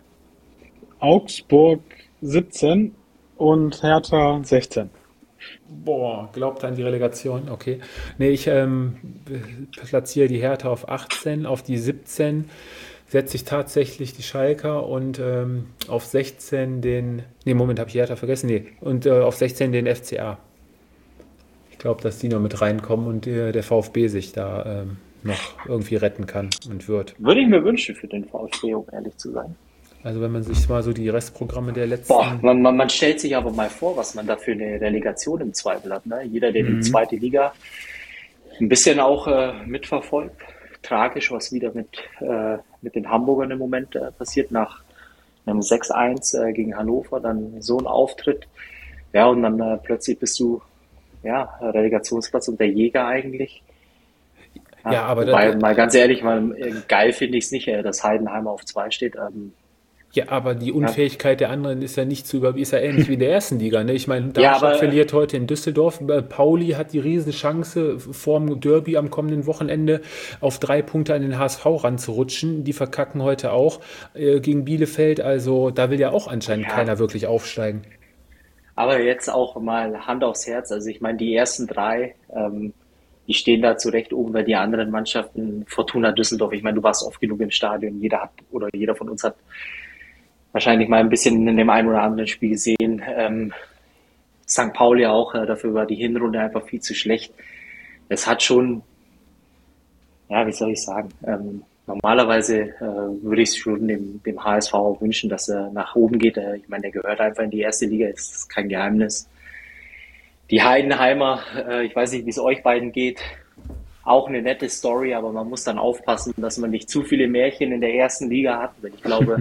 Augsburg siebzehn und Hertha sechzehn. Boah, glaubt an die Relegation, okay. Nee, ich ähm, platziere die Hertha auf achtzehn, auf die siebzehn setze ich tatsächlich die Schalker und ähm, auf sechzehn den, nee, Moment, habe ich Hertha vergessen, nee, und äh, auf sechzehn den F C A. Ich glaube, dass die noch mit reinkommen und äh, der VfB sich da ähm, noch irgendwie retten kann und wird. Würde ich mir wünschen für den VfB, um ehrlich zu sein. Also wenn man sich mal so die Restprogramme der letzten... Boah, man, man, man stellt sich aber mal vor, was man da für eine Relegation im Zweifel hat. Ne? Jeder, der Mhm. die zweite Liga ein bisschen auch äh, mitverfolgt. Tragisch, was wieder mit, äh, mit den Hamburgern im Moment äh, passiert, nach einem sechs eins äh, gegen Hannover, dann so ein Auftritt. Ja, und dann äh, plötzlich bist du, ja, Relegationsplatz und der Jäger eigentlich. Ja, aber wobei, da- mal ganz ehrlich, mal, äh, geil finde ich es nicht, äh, dass Heidenheim auf zwei steht. Ähm, Ja, aber die Unfähigkeit der anderen ist ja nicht zu über, ist ja ähnlich wie in der ersten Liga. Ne? Ich meine, Darmstadt Ja, aber- verliert heute in Düsseldorf. Äh, Pauli hat die riesen Chance, vorm Derby am kommenden Wochenende auf drei Punkte an den H S V ranzurutschen. Die verkacken heute auch äh, gegen Bielefeld. Also da will ja auch anscheinend Ja. keiner wirklich aufsteigen. Aber jetzt auch mal Hand aufs Herz. Also ich meine, die ersten drei, ähm, die stehen da zurecht oben, weil die anderen Mannschaften, Fortuna Düsseldorf, ich meine, du warst oft genug im Stadion, jeder hat oder jeder von uns hat wahrscheinlich mal ein bisschen in dem einen oder anderen Spiel gesehen. Ähm, Sankt Pauli auch, äh, dafür war die Hinrunde einfach viel zu schlecht. Es hat schon, ja, wie soll ich sagen, ähm, normalerweise äh, würde ich es schon dem, dem H S V auch wünschen, dass er nach oben geht. Äh, ich meine, der gehört einfach in die erste Liga, ist, ist kein Geheimnis. Die Heidenheimer, äh, ich weiß nicht, wie es euch beiden geht, auch eine nette Story, aber man muss dann aufpassen, dass man nicht zu viele Märchen in der ersten Liga hat, weil ich glaube,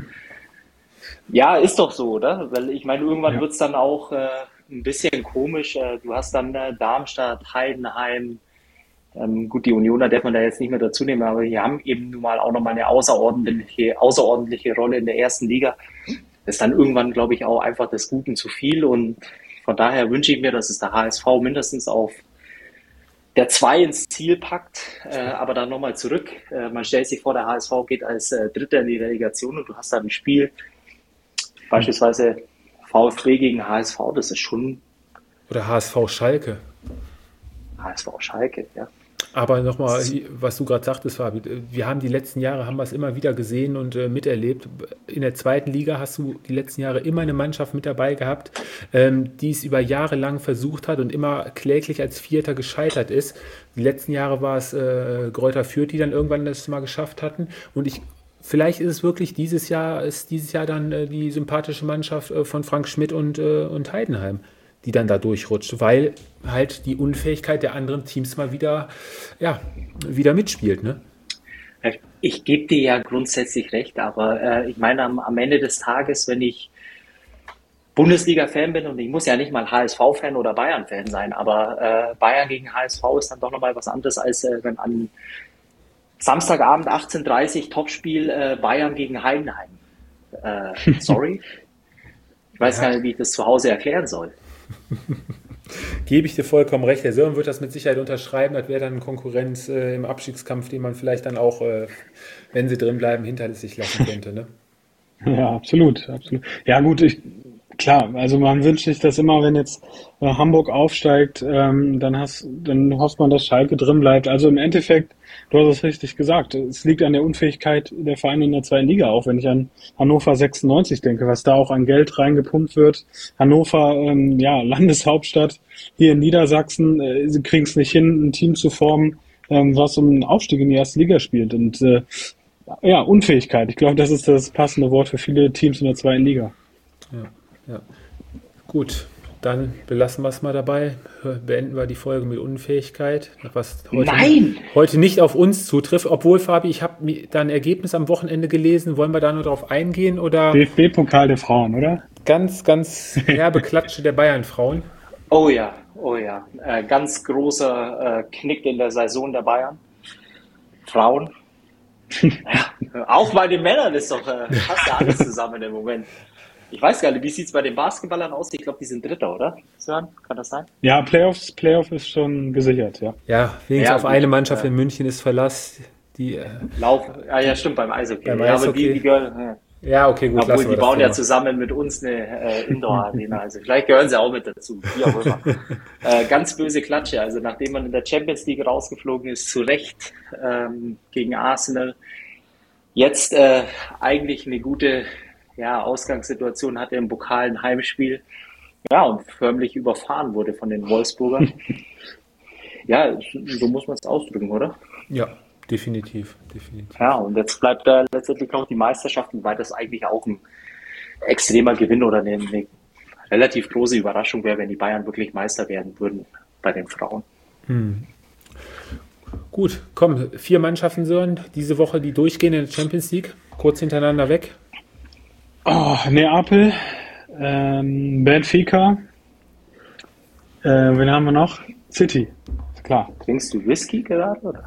ja, ist doch so, oder? Weil ich meine, irgendwann ja. wird es dann auch äh, ein bisschen komisch. Äh, du hast dann äh, Darmstadt, Heidenheim, ähm, gut, die Unioner darf man da jetzt nicht mehr dazu nehmen, aber die haben eben nun mal auch nochmal eine außerordentliche, außerordentliche Rolle in der ersten Liga. Das ist dann irgendwann, glaube ich, auch einfach des Guten zu viel und von daher wünsche ich mir, dass es der H S V mindestens auf der zwei ins Ziel packt, äh, aber dann nochmal zurück. Äh, man stellt sich vor, der H S V geht als äh, Dritter in die Relegation und du hast dann ein Spiel, beispielsweise VfB gegen H S V, das ist schon... Oder H S V Schalke. H S V Schalke, ja. Aber nochmal, was du gerade sagtest, Fabi, wir haben die letzten Jahre, haben wir es immer wieder gesehen und äh, miterlebt. In der zweiten Liga hast du die letzten Jahre immer eine Mannschaft mit dabei gehabt, ähm, die es über Jahre lang versucht hat und immer kläglich als Vierter gescheitert ist. Die letzten Jahre war es äh, Greuther Fürth, die dann irgendwann das mal geschafft hatten. Und ich vielleicht ist es wirklich dieses Jahr, ist dieses Jahr dann äh, die sympathische Mannschaft äh, von Frank Schmidt und, äh, und Heidenheim, die dann da durchrutscht, weil halt die Unfähigkeit der anderen Teams mal wieder, ja, wieder mitspielt, ne? Ich gebe dir ja grundsätzlich recht, aber äh, ich meine, am, am Ende des Tages, wenn ich Bundesliga-Fan bin und ich muss ja nicht mal H S V-Fan oder Bayern-Fan sein, aber äh, Bayern gegen H S V ist dann doch nochmal was anderes, als äh, wenn an Samstagabend achtzehn Uhr dreißig Topspiel äh, Bayern gegen Heidenheim. Äh, sorry? Ich weiß ja. gar nicht, wie ich das zu Hause erklären soll. Gebe ich dir vollkommen recht. Der Sören wird das mit Sicherheit unterschreiben. Das wäre dann ein Konkurrenz äh, im Abstiegskampf, den man vielleicht dann auch, äh, wenn sie drin bleiben, hinter sich lassen könnte. Ne? Ja, absolut, absolut. Ja gut, ich klar, also man wünscht sich das immer, wenn jetzt äh, Hamburg aufsteigt, ähm, dann hast, dann hofft man, dass Schalke drin bleibt. Also im Endeffekt, du hast es richtig gesagt, es liegt an der Unfähigkeit der Vereine in der zweiten Liga, auch wenn ich an Hannover sechsundneunzig denke, was da auch an Geld reingepumpt wird. Hannover, ähm, ja, Landeshauptstadt hier in Niedersachsen, äh, sie kriegen es nicht hin, ein Team zu formen, ähm, was um einen Aufstieg in die erste Liga spielt. Und äh, ja, Unfähigkeit, ich glaube, das ist das passende Wort für viele Teams in der zweiten Liga. Ja. Ja, gut, dann belassen wir es mal dabei. Beenden wir die Folge mit Unfähigkeit, was heute, Nein! heute nicht auf uns zutrifft. Obwohl, Fabi, ich habe da ein Ergebnis am Wochenende gelesen. Wollen wir da nur drauf eingehen? Oder D F B-Pokal der Frauen, oder? Ganz, ganz herbe Klatsche der Bayern-Frauen. Oh ja, oh ja. Äh, ganz großer äh, Knick in der Saison der Bayern. Frauen. Ja, auch bei den Männern ist doch äh, fast ja alles zusammen im Moment. Ich weiß gar nicht, wie sieht es bei den Basketballern aus? Ich glaube, die sind Dritter, oder? Sören, kann das sein? Ja, Playoffs, Playoff ist schon gesichert, ja. Ja, wenigstens ja, auf gut, eine Mannschaft äh, in München ist Verlass. Die äh, Lauf, ah, ja, stimmt, beim Eishockey. Beim ja, Eishockey. Aber die, die gehören, ja. ja, okay, gut. Obwohl, die bauen ja mal zusammen mit uns eine äh, Indoor-Arena. Also vielleicht gehören sie auch mit dazu, wie auch immer. äh, ganz böse Klatsche. Also nachdem man in der Champions League rausgeflogen ist, zu Recht ähm, gegen Arsenal, jetzt äh, eigentlich eine gute ja, Ausgangssituation hatte im Pokal ein Heimspiel, ja, und förmlich überfahren wurde von den Wolfsburgern. Ja, so muss man es ausdrücken, oder? Ja, definitiv, definitiv. Ja, und jetzt bleibt da letztendlich noch die Meisterschaft, wobei das eigentlich auch ein extremer Gewinn oder eine, eine relativ große Überraschung wäre, wenn die Bayern wirklich Meister werden würden bei den Frauen. Hm. Gut, komm, vier Mannschaften, Sören, diese Woche, die durchgehen in der Champions League, kurz hintereinander weg. Oh, Neapel, ähm, Benfica, äh, wen haben wir noch? City, ist klar. Trinkst du Whisky gerade, oder?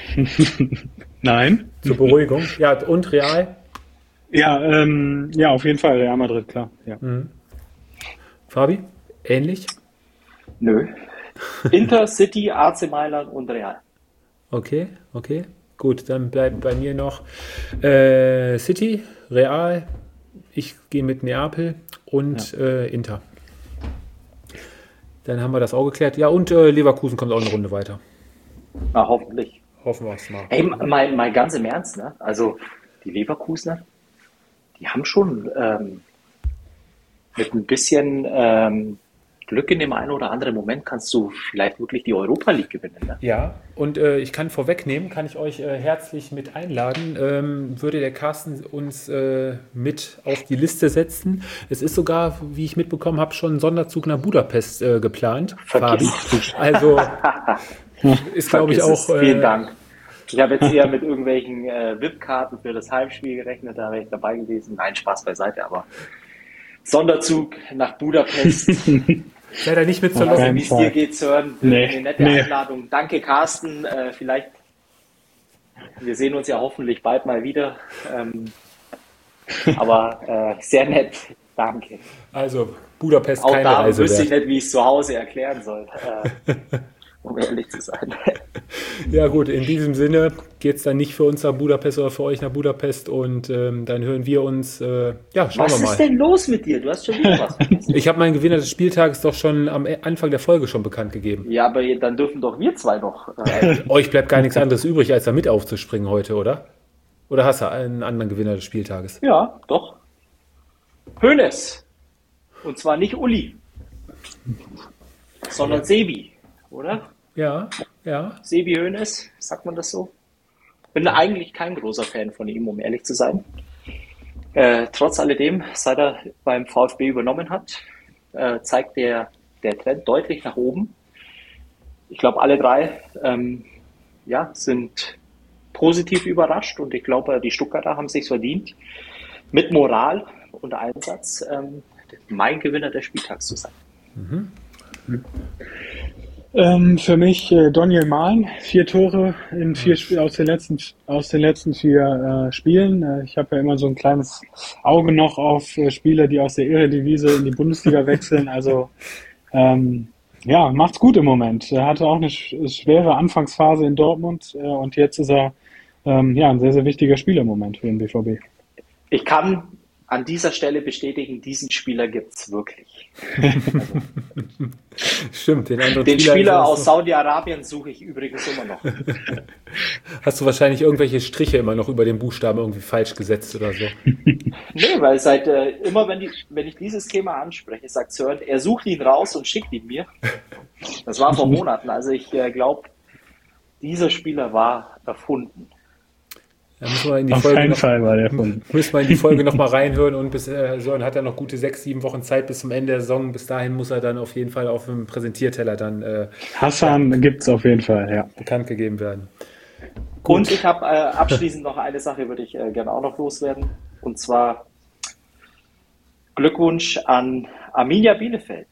Nein. Zur Beruhigung. Ja, und Real? Ja, ähm, ja, auf jeden Fall, Real Madrid, klar. Ja. Mhm. Fabi, ähnlich? Nö. Inter, City, A C Mailand und Real. Okay, okay. Gut, dann bleibt bei mir noch äh, City, Real, ich gehe mit Neapel und ja. äh, Inter. Dann haben wir das auch geklärt. Ja, und äh, Leverkusen kommt auch eine Runde weiter. Na, hoffentlich. Hoffen wir es mal. Ey, mal, mal ganz im Ernst, ne? Also, die Leverkusener, die haben schon ähm, mit ein bisschen ähm, Glück in dem einen oder anderen Moment kannst du vielleicht wirklich die Europa League gewinnen. Ne? Ja, und äh, ich kann vorwegnehmen, kann ich euch äh, herzlich mit einladen, ähm, würde der Carsten uns äh, mit auf die Liste setzen. Es ist sogar, wie ich mitbekommen habe, schon ein Sonderzug nach Budapest äh, geplant. Fabi. Also ist, glaube ich, auch... Äh, Vielen Dank. Ich habe jetzt eher mit irgendwelchen äh, V I P-Karten für das Heimspiel gerechnet, da wäre ich dabei gewesen. Nein, Spaß beiseite, aber Sonderzug nach Budapest. Leider nicht mit zur Lobby. Wie es dir geht, Sören. Nee, eine nette nee. Einladung. Danke, Carsten. Äh, vielleicht, wir sehen uns ja hoffentlich bald mal wieder. Ähm, aber äh, sehr nett. Danke. Also, Budapest auch keine da Reise wüsste wert. ich nicht, wie ich es zu Hause erklären soll. Äh, um ehrlich zu sein. Ja gut, in diesem Sinne geht es dann nicht für uns nach Budapest oder für euch nach Budapest und ähm, dann hören wir uns, äh, ja, schauen was wir mal. Was ist denn los mit dir? Du hast schon wieder was vergessen. Ich habe meinen Gewinner des Spieltages doch schon am Anfang der Folge schon bekannt gegeben. Ja, aber dann dürfen doch wir zwei noch. Äh, Euch bleibt gar nichts anderes übrig, als da mit aufzuspringen heute, oder? Oder hast du einen anderen Gewinner des Spieltages? Ja, doch. Hoeneß. Und zwar nicht Uli, sondern ja. Sebi, oder? Ja, ja. Sebi Hoeneß, sagt man das so? Bin eigentlich kein großer Fan von ihm, um ehrlich zu sein. Äh, trotz alledem, seit er beim VfB übernommen hat, äh, zeigt der, der Trend deutlich nach oben. Ich glaube, alle drei ähm, ja, sind positiv überrascht und ich glaube, die Stuttgarter haben sich verdient, mit Moral und Einsatz ähm, mein Gewinner des Spieltags zu sein. Mhm. Mhm. Ähm, für mich äh, Daniel Mahlen, vier Tore in vier Spielen aus den letzten aus den letzten vier äh, Spielen. Äh, ich habe ja immer so ein kleines Auge noch auf äh, Spieler, die aus der Eredivisie in die Bundesliga wechseln. Also ähm, ja, macht's gut im Moment. Er hatte auch eine sch- schwere Anfangsphase in Dortmund äh, und jetzt ist er ähm, ja ein sehr sehr wichtiger Spieler im Moment für den B V B. Ich kann an dieser Stelle bestätigen, diesen Spieler gibt's wirklich. Stimmt, den anderen Den Spieler, Spieler aus Saudi-Arabien suche ich übrigens immer noch. Hast du wahrscheinlich irgendwelche Striche immer noch über den Buchstaben irgendwie falsch gesetzt oder so? Nee, weil seit äh, immer, wenn, die, wenn ich dieses Thema anspreche, sagt Sören, er sucht ihn raus und schickt ihn mir. Das war vor Monaten. Also ich äh, glaube, dieser Spieler war erfunden. Da müssen wir in die Auf Folge keinen noch, Fall war der erfunden. Müssen wir in die Folge noch mal reinhören und bis äh, Sören hat er noch gute sechs, sieben Wochen Zeit bis zum Ende der Saison. Bis dahin muss er dann auf jeden Fall auf dem Präsentierteller dann äh, Hassan ja, gibt's auf jeden Fall, ja. bekannt gegeben werden. Gut. Und ich habe äh, abschließend noch eine Sache, würde ich äh, gerne auch noch loswerden. Und zwar Glückwunsch an Arminia Bielefeld.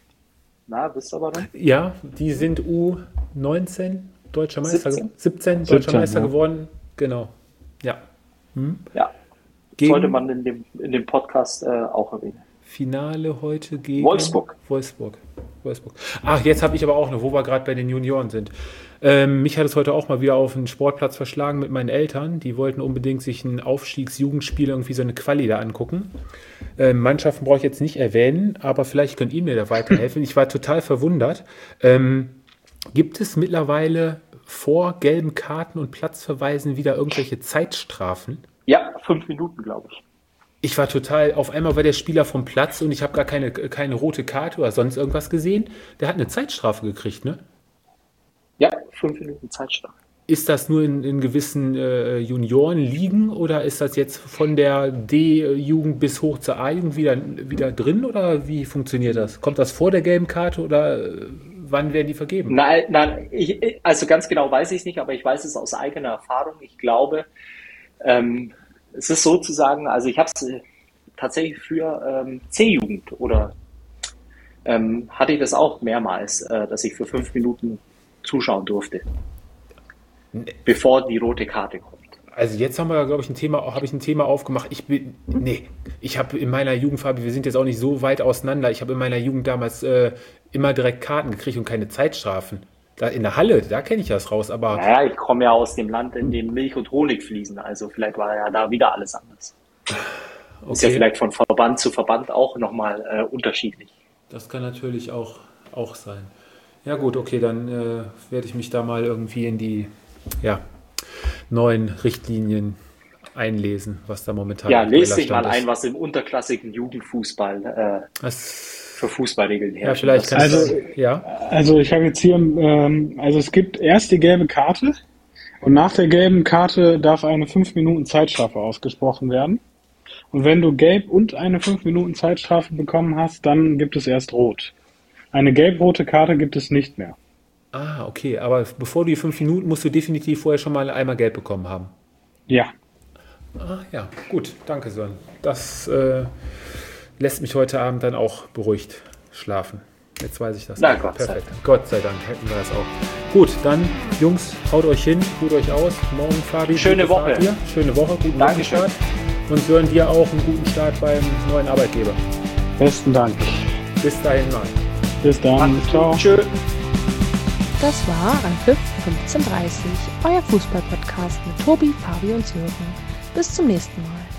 Na, wisst ihr warum? Ja, die sind U neunzehn deutscher Meister, siebzehn, siebzehn deutscher siebzehn, Meister ja. geworden. Genau. Ja. Hm? Ja. Gegen Sollte man in dem, in dem Podcast äh, auch erwähnen. Finale heute gegen Wolfsburg. Wolfsburg. Wolfsburg. Ach, jetzt habe ich aber auch noch, wo wir gerade bei den Junioren sind. Ähm, mich hat es heute auch mal wieder auf den Sportplatz verschlagen mit meinen Eltern. Die wollten unbedingt sich ein Aufstiegsjugendspiel, irgendwie so eine Quali da angucken. Ähm, Mannschaften brauche ich jetzt nicht erwähnen, aber vielleicht könnt ihr mir da weiterhelfen. Ich war total verwundert. Ähm, gibt es mittlerweile vor gelben Karten und Platzverweisen wieder irgendwelche Zeitstrafen? Ja, fünf Minuten, glaube ich. Ich war total, auf einmal war der Spieler vom Platz und ich habe gar keine, keine rote Karte oder sonst irgendwas gesehen. Der hat eine Zeitstrafe gekriegt, ne? Ja, fünf Minuten Zeitstrafe. Ist das nur in, in gewissen äh, Juniorenligen oder ist das jetzt von der D-Jugend bis hoch zur A-Jugend wieder, wieder drin oder wie funktioniert das? Kommt das vor der gelben Karte oder äh, wann werden die vergeben? Nein, nein ich, also ganz genau weiß ich es nicht, aber ich weiß es aus eigener Erfahrung. Ich glaube, ähm, es ist sozusagen, also ich habe es äh, tatsächlich für ähm, C-Jugend oder ähm, hatte ich das auch mehrmals, äh, dass ich für fünf Minuten zuschauen durfte, bevor die rote Karte kommt. Also jetzt haben wir, glaube ich, ein Thema, habe ich ein Thema aufgemacht. Ich bin, nee, ich habe in meiner Jugend, Fabi, wir sind jetzt auch nicht so weit auseinander. Ich habe in meiner Jugend damals äh, immer direkt Karten gekriegt und keine Zeitstrafen. Da in der Halle, da kenne ich das raus, aber... Naja, ich komme ja aus dem Land, in dem Milch und Honig fließen, also vielleicht war ja da wieder alles anders. Okay. Ist ja vielleicht von Verband zu Verband auch nochmal äh, unterschiedlich. Das kann natürlich auch, auch sein. Ja gut, okay, dann äh, werde ich mich da mal irgendwie in die ja, neuen Richtlinien einlesen, was da momentan Ja, lest dich mal ist. ein, was im unterklassigen Jugendfußball äh, das für Fußballregeln herrschen. Ja, vielleicht kannst Also, du, ja. Also ich habe jetzt hier, ähm, also es gibt erst die gelbe Karte und nach der gelben Karte darf eine fünf Minuten Zeitstrafe ausgesprochen werden. Und wenn du gelb und eine fünf Minuten Zeitstrafe bekommen hast, dann gibt es erst rot. Eine gelb-rote Karte gibt es nicht mehr. Ah, okay, aber bevor du die fünf Minuten, musst du definitiv vorher schon mal einmal gelb bekommen haben. Ja. Ah, ja, gut, danke Sören. Das äh, lässt mich heute Abend dann auch beruhigt schlafen. Jetzt weiß ich das. Na, Gott sei Perfekt. Gott sei Dank hätten wir das auch. Gut, dann Jungs, haut euch hin, ruht euch aus. Morgen, Fabi. Schöne Woche. Dir. Schöne Woche, guten Dankeschön. Wochenstart. Und Sören, dir auch einen guten Start beim neuen Arbeitgeber. Besten Dank. Bis dahin mal. Bis dann. Macht's Ciao. gut. Tschö. Das war Anpfiff fünfzehn Uhr dreißig, euer Fußball-Podcast mit Tobi, Fabi und Sören. Bis zum nächsten Mal.